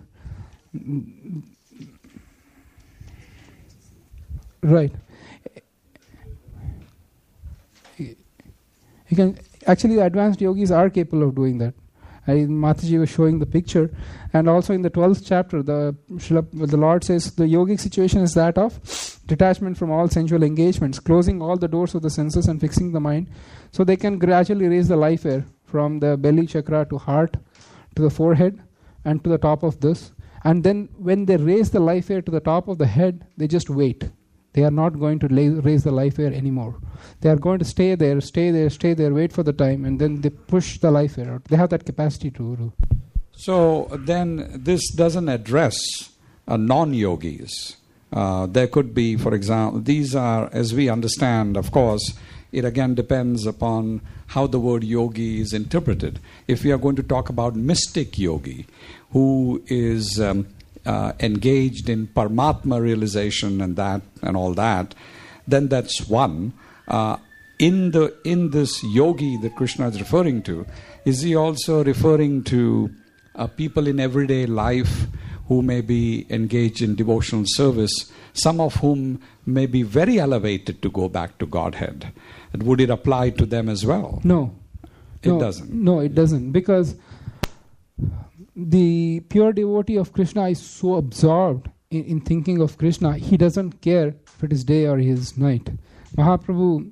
Right. You can actually, the advanced yogis are capable of doing that. Mataji was showing the picture, and also in the 12th chapter, the Lord says the yogic situation is that of detachment from all sensual engagements, closing all the doors of the senses and fixing the mind, so they can gradually raise the life air from the belly chakra to heart, to the forehead, and to the top of this. And then when they raise the life air to the top of the head, they just wait. They are not going to raise the life air anymore. They are going to stay there, wait for the time, and then they push the life air out. They have that capacity to do. So then this doesn't address non-yogis. There could be, for example, these are, as we understand, of course, it again depends upon how the word yogi is interpreted. If we are going to talk about mystic yogi, who is engaged in Paramatma realization and all that, then that's one. In this yogi that Krishna is referring to, is he also referring to people in everyday life who may be engaged in devotional service, some of whom may be very elevated to go back to Godhead? And would it apply to them as well? No. It doesn't. No, it doesn't. Because the pure devotee of Krishna is so absorbed in thinking of Krishna, he doesn't care if it is day or it is night. Mahaprabhu,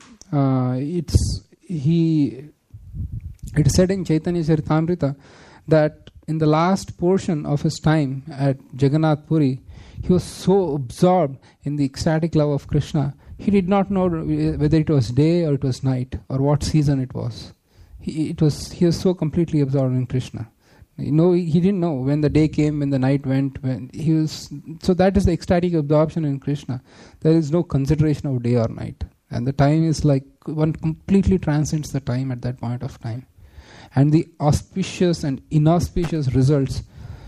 it is said in Chaitanya Charitamrita that in the last portion of his time at Jagannath Puri, he was so absorbed in the ecstatic love of Krishna, he did not know whether it was day or it was night or what season it was. He was so completely absorbed in Krishna. He didn't know when the day came, when the night went. So that is the ecstatic absorption in Krishna. There is no consideration of day or night, and the time is like one completely transcends the time at that point of time, and the auspicious and inauspicious results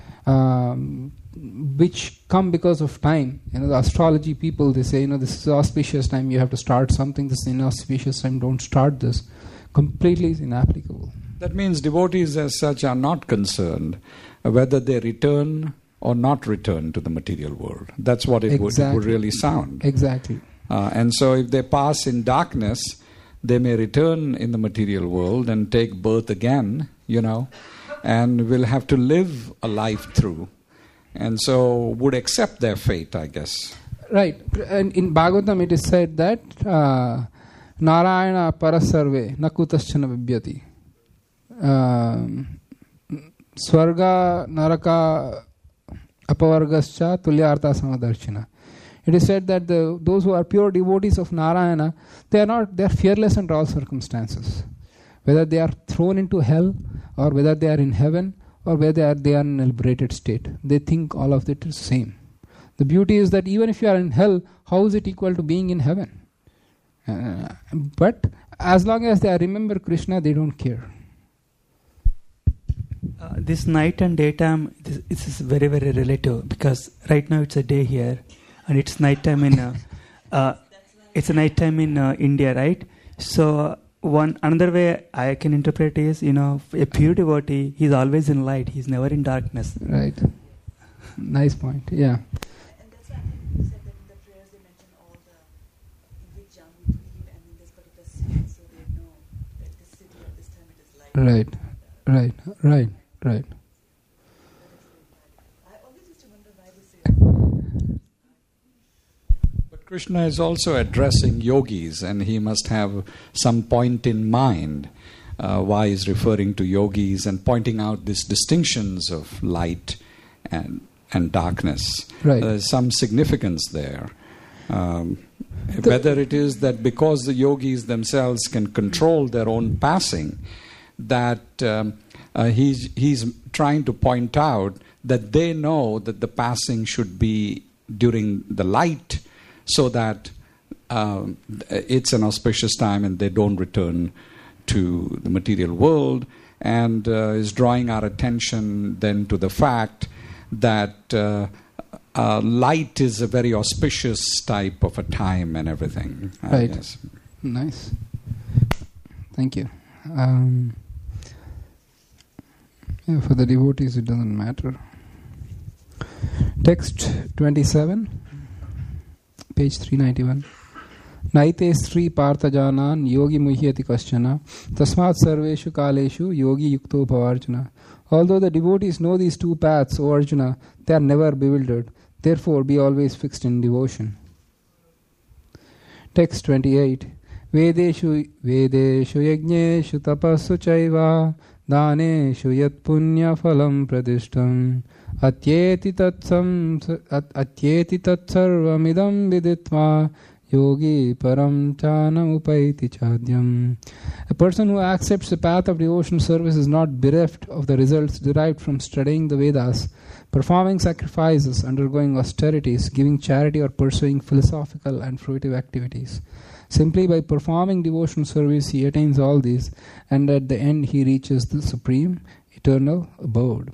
which come because of time. The astrology people, they say, this is auspicious time, you have to start something. This is inauspicious time, don't start this. Completely is inapplicable. That means devotees as such are not concerned whether they return or not return to the material world. That's what it would really sound. Exactly. And so if they pass in darkness, they may return in the material world and take birth again, and will have to live a life through. And so would accept their fate, I guess. Right. And in Bhagavatam it is said that Narayana parasarve nakutaschana vibhyati. Swarga naraka apavargascha tulyartha samadarshina. It is said that those who are pure devotees of Narayana, they are fearless under all circumstances. Whether they are thrown into hell, or whether they are in heaven, or whether they are in a liberated state. They think all of it is same. The beauty is that even if you are in hell, how is it equal to being in heaven? But as long as they remember Krishna, they don't care. This night and daytime, this is very, very relative, because right now it's a day here and it's nighttime in it's a nighttime in India, right? So another way I can interpret is, a pure devotee, he's always in light, he's never in darkness. Right. Nice point. Yeah. And that's why you said that in the prayers they mention all in which jam we believe and in this particular city, so they know that this city at this time it is light. Right. I always used to wonder why they say But Krishna is also addressing yogis, and he must have some point in mind why he's referring to yogis and pointing out these distinctions of light and darkness. Right. There's some significance there. Whether it is that because the yogis themselves can control their own passing, that he's trying to point out that they know that the passing should be during the light, so that it's an auspicious time and they don't return to the material world, and is drawing our attention then to the fact that light is a very auspicious type of a time and everything. Right. Yes. Nice. Thank you. For the devotees it doesn't matter. Text 27, page 391. Naite sri parthajanan yogi muhyati kaschana tasmat sarveshu kaleshu yogi yukto bhavarjuna. Although the devotees know these two paths, O Arjuna, they are never bewildered. Therefore be always fixed in devotion. Text 28. Vedeshu yajneshu tapassu chaiva daneshu yat punya phalam pradishtam atyeti tatsarvamidam viditva yogi param chanam upaiti chadyam. A person who accepts the path of devotional service is not bereft of the results derived from studying the Vedas, performing sacrifices, undergoing austerities, giving charity, or pursuing philosophical and fruitive activities. Simply by performing devotional service he attains all these, and at the end he reaches the supreme eternal abode.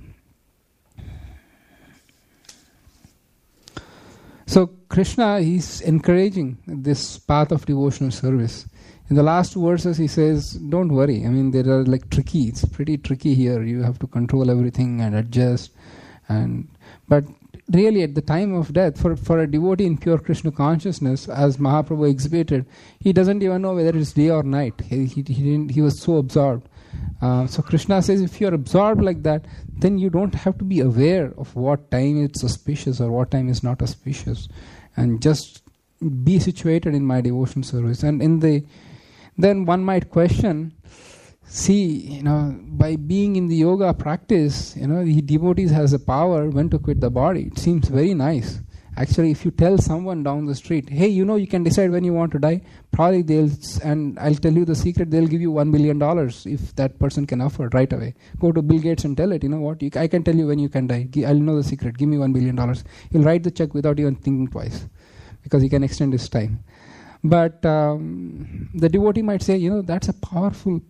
So Krishna is encouraging this path of devotional service. In the last two verses he says, don't worry. I mean, there are tricky. It's pretty tricky here. You have to control everything and adjust. But really at the time of death, for a devotee in pure Krishna consciousness, as Mahaprabhu exhibited, he doesn't even know whether it's day or night. He was so absorbed. So Krishna says, if you're absorbed like that, then you don't have to be aware of what time it's auspicious or what time is not auspicious, and just be situated in my devotion service. And then one might question, see, by being in the yoga practice, the devotees has the power when to quit the body. It seems very nice. Actually, if you tell someone down the street, hey, you can decide when you want to die, probably and I'll tell you the secret, they'll give you $1 billion if that person can afford right away. Go to Bill Gates and tell it, I can tell you when you can die. I'll know the secret. Give me $1 billion. He'll write the check without even thinking twice because he can extend his time. But the devotee might say, that's a powerful,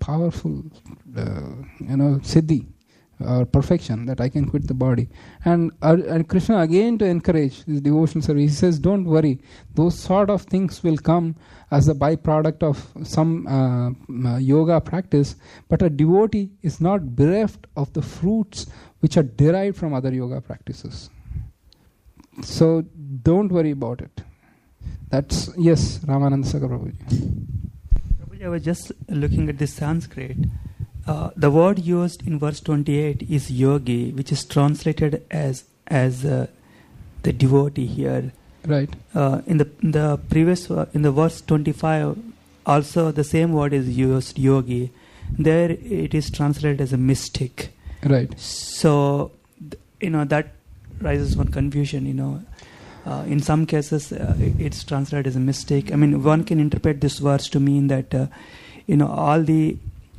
siddhi or perfection that I can quit the body. And Krishna again to encourage this devotional service, he says, don't worry. Those sort of things will come as a byproduct of some yoga practice. But a devotee is not bereft of the fruits which are derived from other yoga practices. So don't worry about it. That's, yes, Ramananda Sakar Prabhuji. Prabhuji, I was just looking at the Sanskrit. The word used in verse 28 is yogi, which is translated as the devotee here. Right. In the previous in the verse 25, also the same word is used, yogi. There it is translated as a mystic. Right. So that raises one confusion. In some cases, it's translated as a mistake. I mean, one can interpret this verse to mean that all the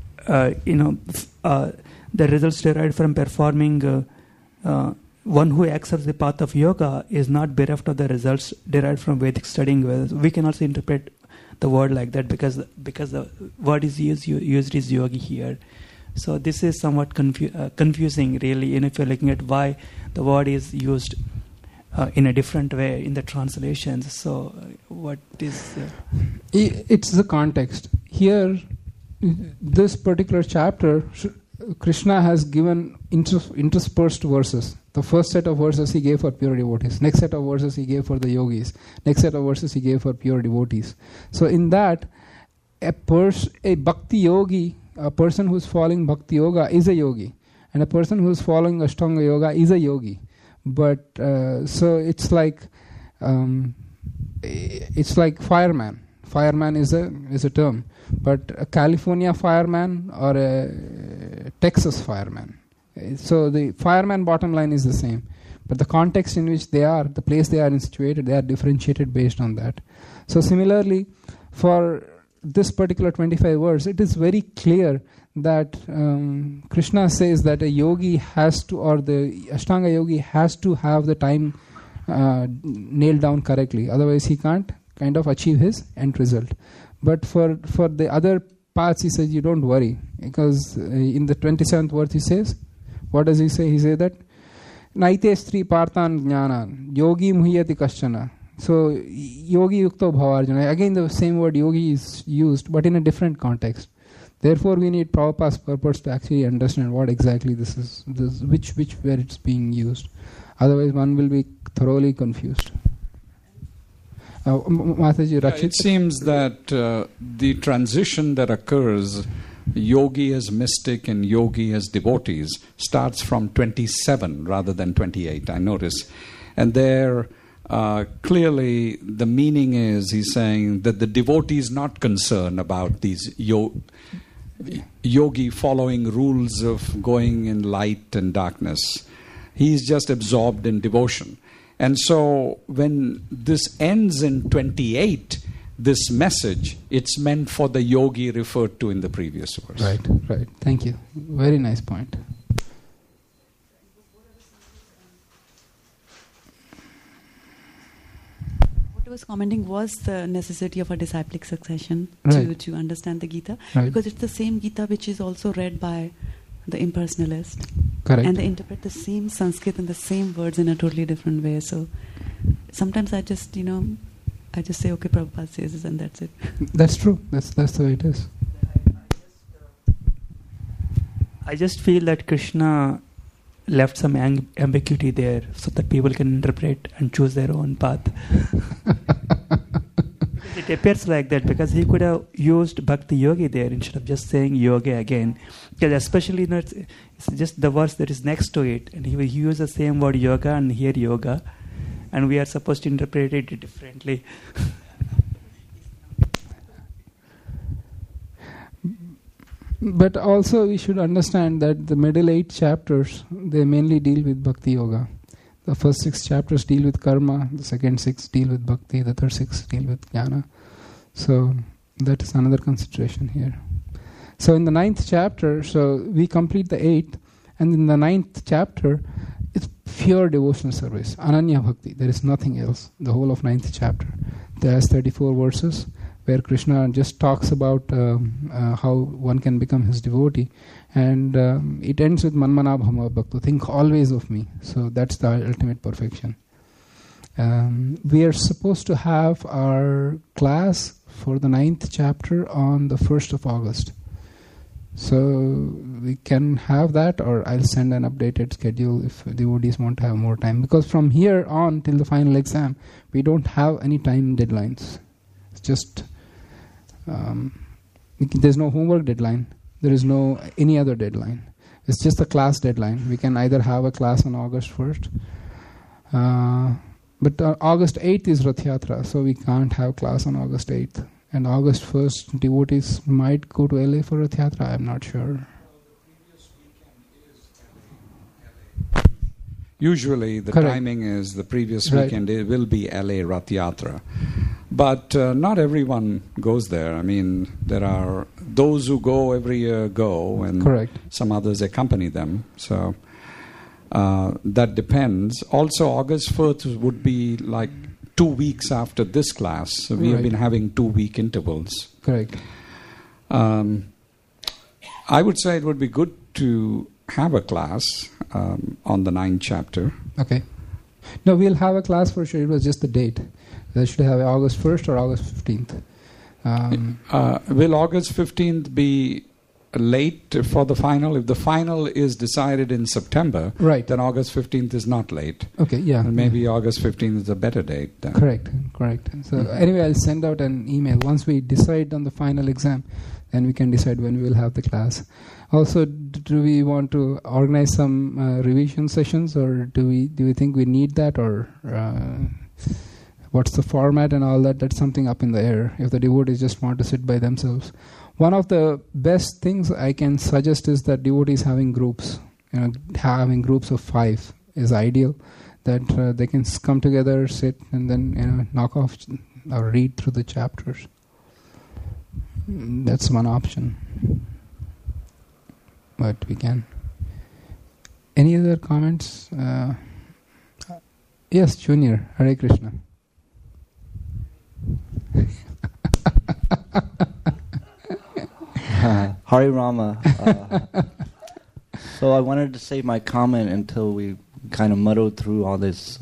the results derived from performing one who accepts the path of yoga is not bereft of the results derived from Vedic studying. We can also interpret the word like that because the word is used is yogi here. So this is somewhat confusing, really. If you're looking at why the word is used in a different way in the translations. So what is... It's the context. Here, this particular chapter, Krishna has given interspersed verses. The first set of verses he gave for pure devotees. Next set of verses he gave for the yogis. Next set of verses he gave for pure devotees. So in that, a bhakti yogi, a person who is following bhakti yoga is a yogi. And a person who is following Ashtanga yoga is a yogi. But so it's like fireman. Fireman is a term, but a California fireman or a Texas fireman. So the fireman bottom line is the same, but the context in which they are, the place they are situated, they are differentiated based on that. So similarly, for this particular 25 verse, it is very clear that Krishna says that a yogi has to, or the Ashtanga yogi has to have the time nailed down correctly. Otherwise, he can't kind of achieve his end result. But for the other parts, he says, you don't worry. Because in the 27th verse, he says, what does he say? He says that, Naite stri parthan jnana, yogi muhyati kaschana. So, yogi yukto bhavarjana. Again, the same word yogi is used, but in a different context. Therefore, we need Prabhupada's purpose to actually understand what exactly this is, which where it's being used. Otherwise, one will be thoroughly confused. Mataji, Rakshit? It seems that the transition that occurs, yogi as mystic and yogi as devotees, starts from 27 rather than 28, I notice. And there, clearly, the meaning is, he's saying that the devotee is not concerned about these yogi following rules of going in light and darkness. He's just absorbed in devotion. And so when this ends in 28, this message, it's meant for the yogi referred to in the previous verse. Right. Thank you. Very nice point. What I was commenting was the necessity of a disciplic succession to understand the Gita. Right. Because it's the same Gita which is also read by the impersonalist. Correct. And they interpret the same Sanskrit and the same words in a totally different way. So sometimes I just, say, okay, Prabhupada says this and that's it. That's true. That's the way it is. I just feel that Krishna left some ambiguity there so that people can interpret and choose their own path. It appears like that because he could have used Bhakti Yogi there instead of just saying yoga again. Because especially, it's just the verse that is next to it, and he will use the same word yoga and here yoga, and we are supposed to interpret it differently. But also we should understand that the middle 8 chapters, they mainly deal with Bhakti Yoga. The first 6 chapters deal with karma, the second 6 deal with bhakti, the third 6 deal with jnana. So that is another consideration here. So in the 9th chapter, so we complete the 8th, and in the 9th chapter, it's pure devotional service, Ananya Bhakti. There is nothing else. The whole of 9th chapter. There's 34 verses where Krishna just talks about how one can become his devotee. And it ends with Manmana Bhama Bhakto. Think always of me. So that's the ultimate perfection. We are supposed to have our class for the 9th chapter on the 1st of August. So we can have that, or I'll send an updated schedule if devotees want to have more time. Because from here on till the final exam, we don't have any time deadlines. It's just, there's no homework deadline. There is no any other deadline. It's just a class deadline. We can either have a class on August 1st, but August 8th is Rath Yatra, so we can't have class on August 8th. And August 1st, devotees might go to LA for Rath Yatra, I'm not sure. Usually the Correct. timing is the previous Right. weekend it will be LA Rath Yatra. But not everyone goes there. I mean, there are those who go every year go, and Correct. some others accompany them. So that depends. Also, August 1st would be like 2 weeks after this class. So we have Right. been having 2-week intervals. Correct. I would say it would be good to have a class on the 9th chapter. Okay. No, we'll have a class for sure. It was just the date. They should have August 1st or August 15th. Will August 15th be late for the final? If the final is decided in September, Right. then August 15th is not late. Okay, yeah. And maybe August 15th is a better date then. Correct. So anyway, I'll send out an email. Once we decide on the final exam, then we can decide when we will have the class. Also, do we want to organize some revision sessions, or do we think we need that, or what's the format and all that? That's something up in the air. If the devotees just want to sit by themselves, one of the best things I can suggest is that devotees having groups. Having groups of 5 is ideal. That they can come together, sit, and then knock off or read through the chapters. That's one option. But we can. Any other comments? Yes, Junior. Hare Krishna. Hari Rama. So I wanted to save my comment until we kind of muddled through all this,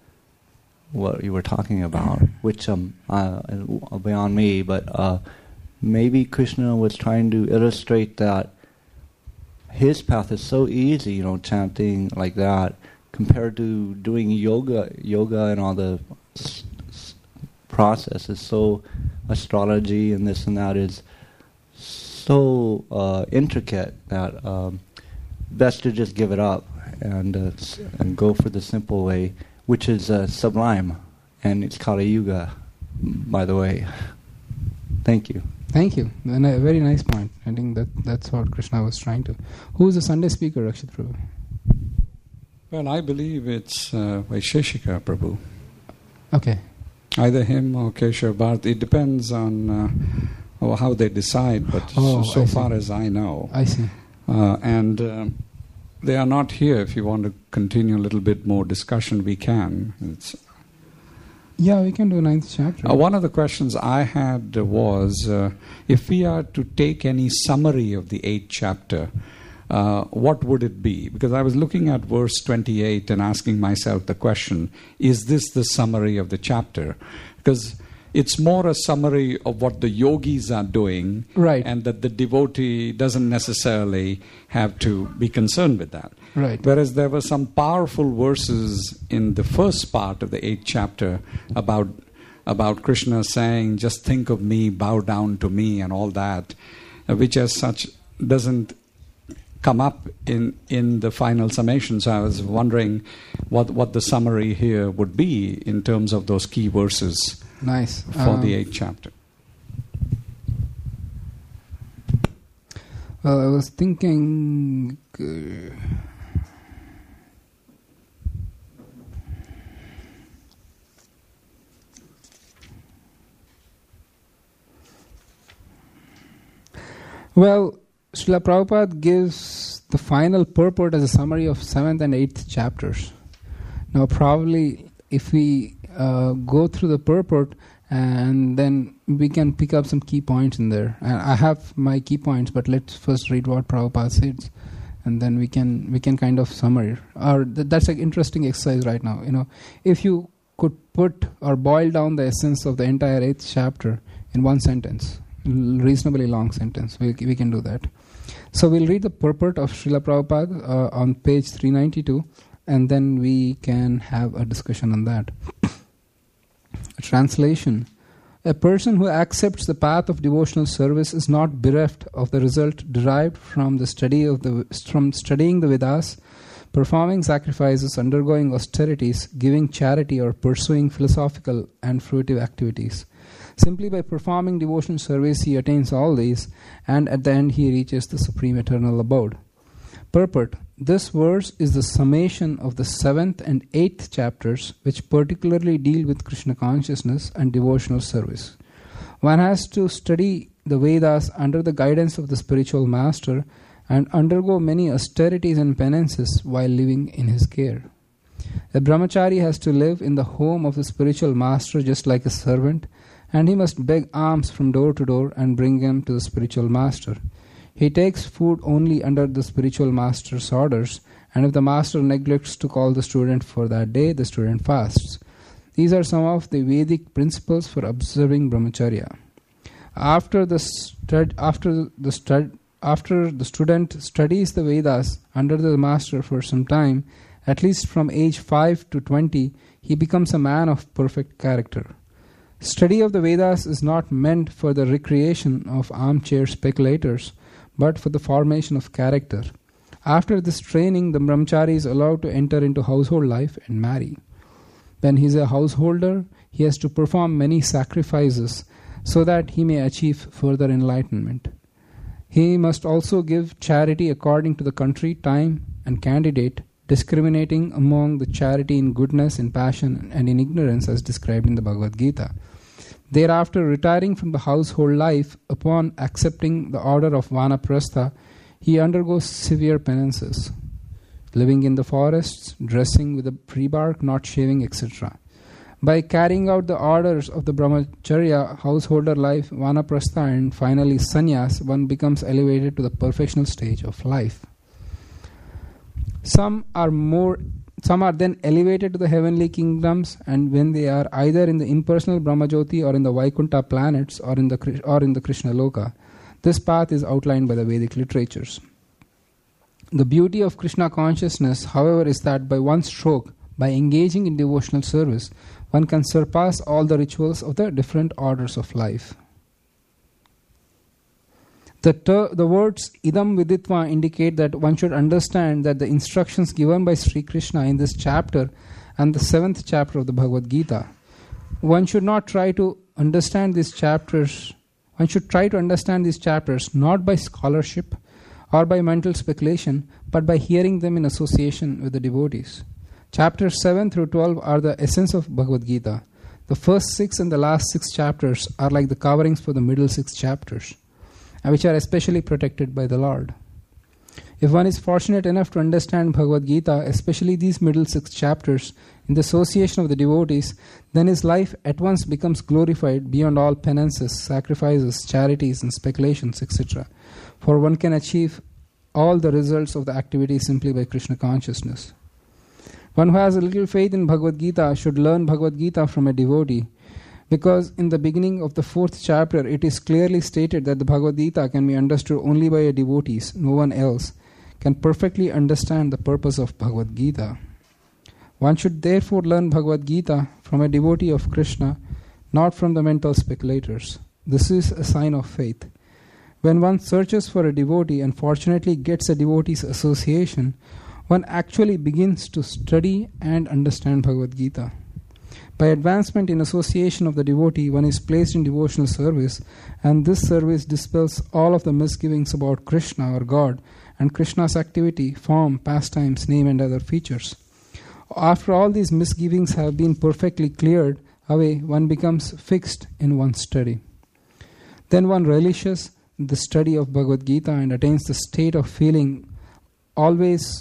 what you were talking about, which beyond me, but maybe Krishna was trying to illustrate that his path is so easy, chanting like that, compared to doing yoga and all the processes. So astrology and this and that is so intricate that best to just give it up and go for the simple way, which is sublime, and it's Kali Yuga, by the way. Thank you. Thank you. And a very nice point. I think that's what Krishna was trying to. Who is the Sunday speaker, Rakshit Prabhu? Well, I believe it's Vaisheshika Prabhu. Okay. Either him or Keshav Bharat. It depends on how they decide, but so far as I know. I see. And they are not here. If you want to continue a little bit more discussion, we can. Yeah, we can do 9th chapter. One of the questions I had was, if we are to take any summary of the 8th chapter, what would it be? Because I was looking at verse 28 and asking myself the question, is this the summary of the chapter? Because it's more a summary of what the yogis are doing, right, and that the devotee doesn't necessarily have to be concerned with that. Right. Whereas there were some powerful verses in the first part of the 8th chapter about Krishna saying, just think of me, bow down to me, and all that, which as such doesn't come up in the final summation. So I was wondering what the summary here would be in terms of those key verses. Nice. For the 8th chapter. Well, I was thinking... Well, Srila Prabhupada gives the final purport as a summary of 7th and 8th chapters. Now, probably if we go through the purport, and then we can pick up some key points in there. And I have my key points, but let's first read what Prabhupada says, and then we can kind of summarize. Or that's an interesting exercise right now. If you could put or boil down the essence of the entire 8th chapter in one sentence, reasonably long sentence, we can do that. So we'll read the purport of Srila Prabhupada on page 392, and then we can have a discussion on that. Translation: a person who accepts the path of devotional service is not bereft of the result derived from studying the Vedas, performing sacrifices, undergoing austerities, giving charity, or pursuing philosophical and fruitive activities. Simply by performing devotional service he attains all these, and at the end he reaches the supreme eternal abode. Purport: this verse is the summation of the 7th and 8th chapters, which particularly deal with Krishna consciousness and devotional service. One has to study the Vedas under the guidance of the spiritual master and undergo many austerities and penances while living in his care. A brahmachari has to live in the home of the spiritual master just like a servant, and he must beg alms from door to door and bring them to the spiritual master. He takes food only under the spiritual master's orders, and if the master neglects to call the student for that day, the student fasts. These are some of the Vedic principles for observing brahmacharya. After the student studies the Vedas under the master for some time, at least from age 5 to 20, he becomes a man of perfect character. Study of the Vedas is not meant for the recreation of armchair speculators, but for the formation of character. After this training, the brahmachari is allowed to enter into household life and marry. When he is a householder, he has to perform many sacrifices so that he may achieve further enlightenment. He must also give charity according to the country, time, and candidate, discriminating among the charity in goodness, in passion, and in ignorance as described in the Bhagavad Gita. Thereafter, retiring from the household life, upon accepting the order of Vanaprastha, he undergoes severe penances, living in the forests, dressing with a tree bark, not shaving, etc. By carrying out the orders of the brahmacharya, householder life, Vanaprastha, and finally sannyas, one becomes elevated to the perfectional stage of life. Some are then elevated to the heavenly kingdoms, and when they are either in the impersonal Brahmajyoti or in the Vaikuntha planets or in the Krishna Loka. This path is outlined by the Vedic literatures. The beauty of Krishna consciousness, however, is that by one stroke, by engaging in devotional service, one can surpass all the rituals of the different orders of life. The words idam viditva indicate that one should understand that the instructions given by Sri Krishna in this chapter and the 7th chapter of the Bhagavad Gita. One should try to understand these chapters not by scholarship or by mental speculation, but by hearing them in association with the devotees. Chapters 7 through 12 are the essence of Bhagavad Gita. The first 6 and the last 6 chapters are like the coverings for the middle 6 chapters, which are especially protected by the Lord. If one is fortunate enough to understand Bhagavad Gita, especially these middle 6 chapters, in the association of the devotees, then his life at once becomes glorified beyond all penances, sacrifices, charities, and speculations, etc. For one can achieve all the results of the activity simply by Krishna consciousness. One who has a little faith in Bhagavad Gita should learn Bhagavad Gita from a devotee, because in the beginning of the 4th chapter it is clearly stated that the Bhagavad Gita can be understood only by a devotee. No one else can perfectly understand the purpose of Bhagavad Gita. One should therefore learn Bhagavad Gita from a devotee of Krishna, not from the mental speculators. This is a sign of faith. When one searches for a devotee and fortunately gets a devotee's association, one actually begins to study and understand Bhagavad Gita. By advancement in association of the devotee, one is placed in devotional service, and this service dispels all of the misgivings about Krishna or God and Krishna's activity, form, pastimes, name, and other features. After all these misgivings have been perfectly cleared away, one becomes fixed in one's study. Then one relishes the study of Bhagavad Gita and attains the state of feeling always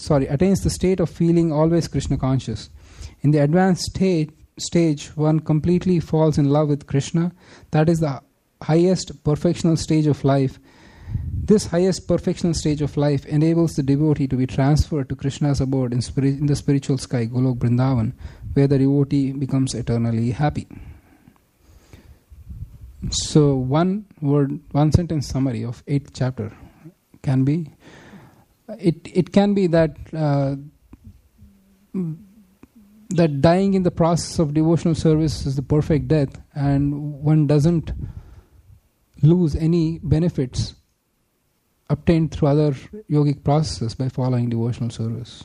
Krishna conscious. In the advanced stage, one completely falls in love with Krishna. That is the highest perfectional stage of life. This highest perfectional stage of life enables the devotee to be transferred to Krishna's abode in the spiritual sky, Golok Vrindavan, where the devotee becomes eternally happy. So one sentence summary of 8th chapter can be, it can be that that dying in the process of devotional service is the perfect death, and one doesn't lose any benefits obtained through other yogic processes by following devotional service.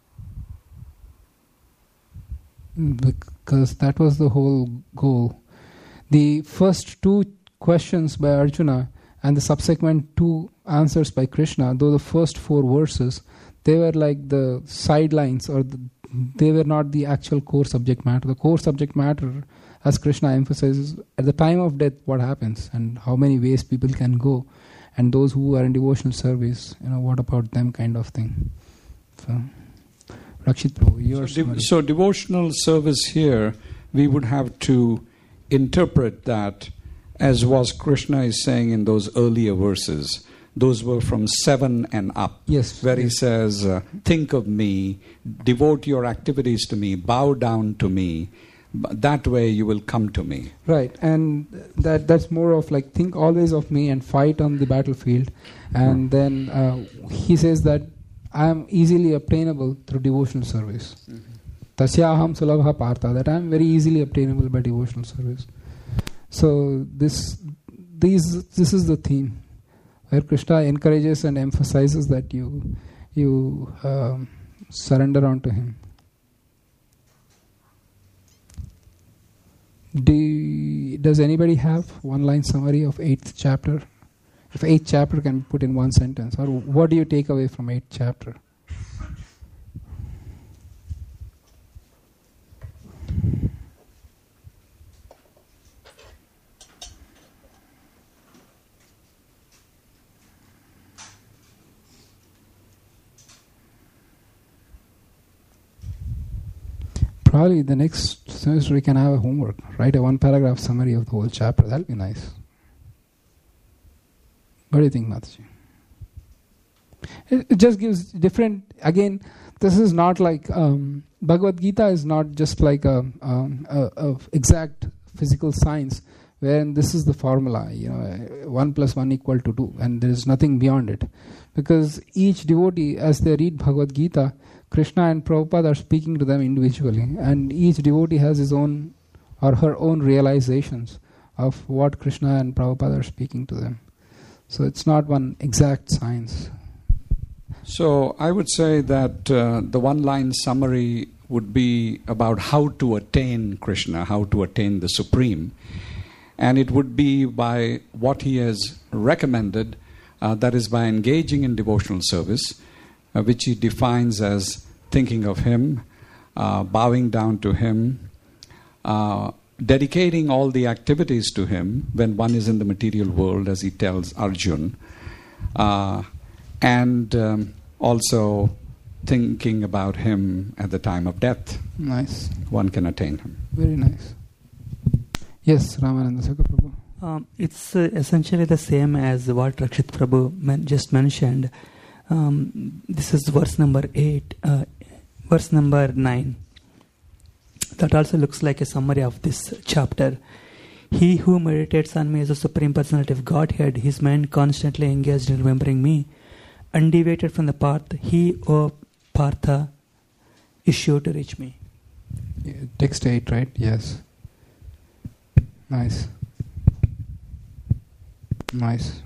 Because that was the whole goal. The first 2 questions by Arjuna and the subsequent 2 answers by Krishna, though the first 4 verses, they were like the sidelines, or they were not the actual core subject matter. The core subject matter, as Krishna emphasizes, at the time of death, what happens and how many ways people can go, and those who are in devotional service, what about them, kind of thing. So, Rakshit Prabhu, yours. So devotional service here, we would have to interpret that as was Krishna is saying in those earlier verses. Those were from 7 and up. Yes. Where he says, think of me, devote your activities to me, bow down to me. That way you will come to me. Right, and that's more of like, think always of me and fight on the battlefield. And then he says that I am easily obtainable through devotional service. Tasyaham sulabha partha, that I am very easily obtainable by devotional service. So this is the theme, where Krishna encourages and emphasizes that you surrender onto him. Does anybody have one-line summary of 8th chapter? If 8th chapter can be put in one sentence, or what do you take away from 8th chapter? Probably the next semester we can have a homework. Write a 1-paragraph summary of the whole chapter. That'll be nice. What do you think, Mataji? It just gives different... Again, this is not like... Bhagavad Gita is not just like a exact physical science, wherein this is the formula, 1 + 1 = 2, and there is nothing beyond it. Because each devotee, as they read Bhagavad Gita, Krishna and Prabhupada are speaking to them individually, and each devotee has his own or her own realizations of what Krishna and Prabhupada are speaking to them. So it's not one exact science. So I would say that the one-line summary would be about how to attain Krishna, how to attain the Supreme. And it would be by what he has recommended, that is by engaging in devotional service, which he defines as thinking of him, bowing down to him, dedicating all the activities to him when one is in the material world, as he tells Arjun, and also thinking about him at the time of death. Nice. One can attain him. Very nice. Yes, Ramananda Sakar Prabhu. It's essentially the same as what Rakshit Prabhu just mentioned. This is verse number 8, verse number 9. That also looks like a summary of this chapter. He who meditates on me as the Supreme Personality of Godhead, his mind constantly engaged in remembering me, undeviated from the path, he, O Partha, is sure to reach me. Yeah, text 8, right? Yes. Nice. Nice.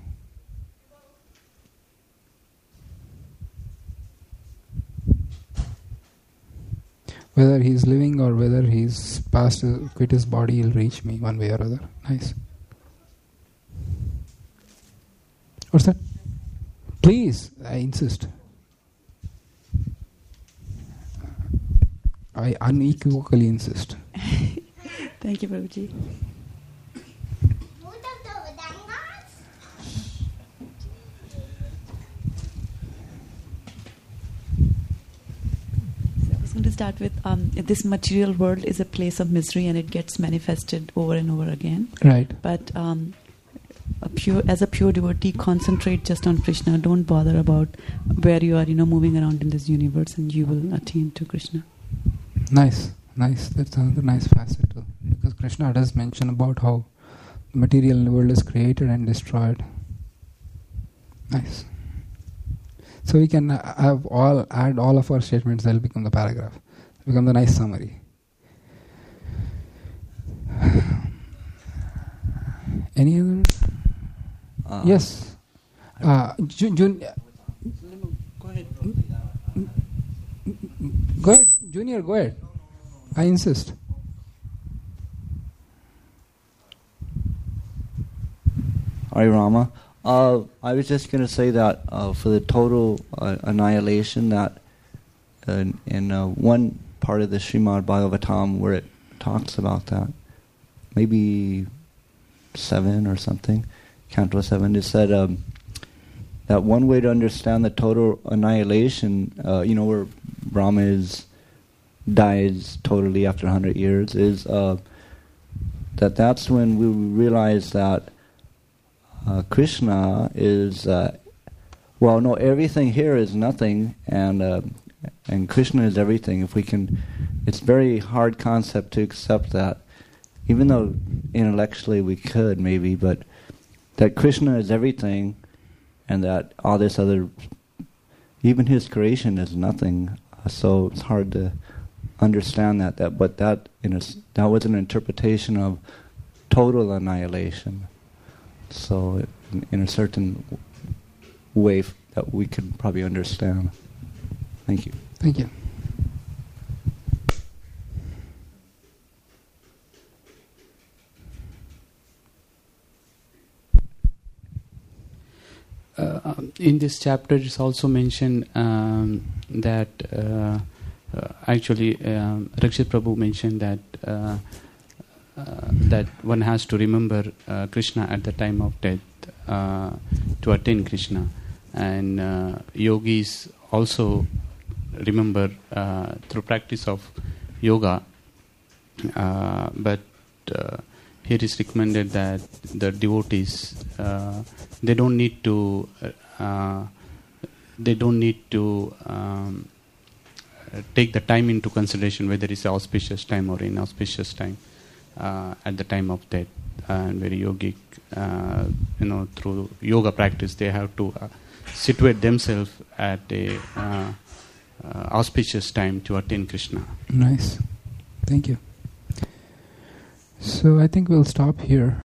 Whether he's living or whether he's quit his body, he'll reach me one way or other. Nice. What's that? Please, I insist. I unequivocally insist. Thank you, Prabhuji. Going to start with this material world is a place of misery and it gets manifested over and over again. Right. But as a pure devotee, concentrate just on Krishna. Don't bother about where you are, moving around in this universe, and you will attain to Krishna. Nice. That's another nice facet too. Because Krishna does mention about how the material world is created and destroyed. Nice. So we can add all of our statements, they'll become the paragraph. Become the nice summary. Any other? Yes. Go ahead. Go ahead, Junior, go ahead. I insist. Hare Rama. I was just going to say that for the total annihilation, that in one part of the Srimad Bhagavatam where it talks about that, maybe 7 or something, Canto 7, it said that one way to understand the total annihilation, where Brahma dies totally after 100 years, is that's when we realize that Krishna is, everything here is nothing, and Krishna is everything. If we can, it's a very hard concept to accept that, even though intellectually we could maybe, but that Krishna is everything, and that all this other, even his creation is nothing. So it's hard to understand that. But that was an interpretation of total annihilation. So in a certain way that we can probably understand. Thank you. Thank you. In this chapter, it's also mentioned that Rakshit Prabhu mentioned that that one has to remember Krishna at the time of death to attain Krishna, and yogis also remember through practice of yoga, but here is recommended that the devotees they don't need to take the time into consideration whether it's auspicious time or inauspicious time at the time of death. And very yogic, through yoga practice, they have to situate themselves at a auspicious time to attain Krishna. Nice. Thank you. So I think we'll stop here.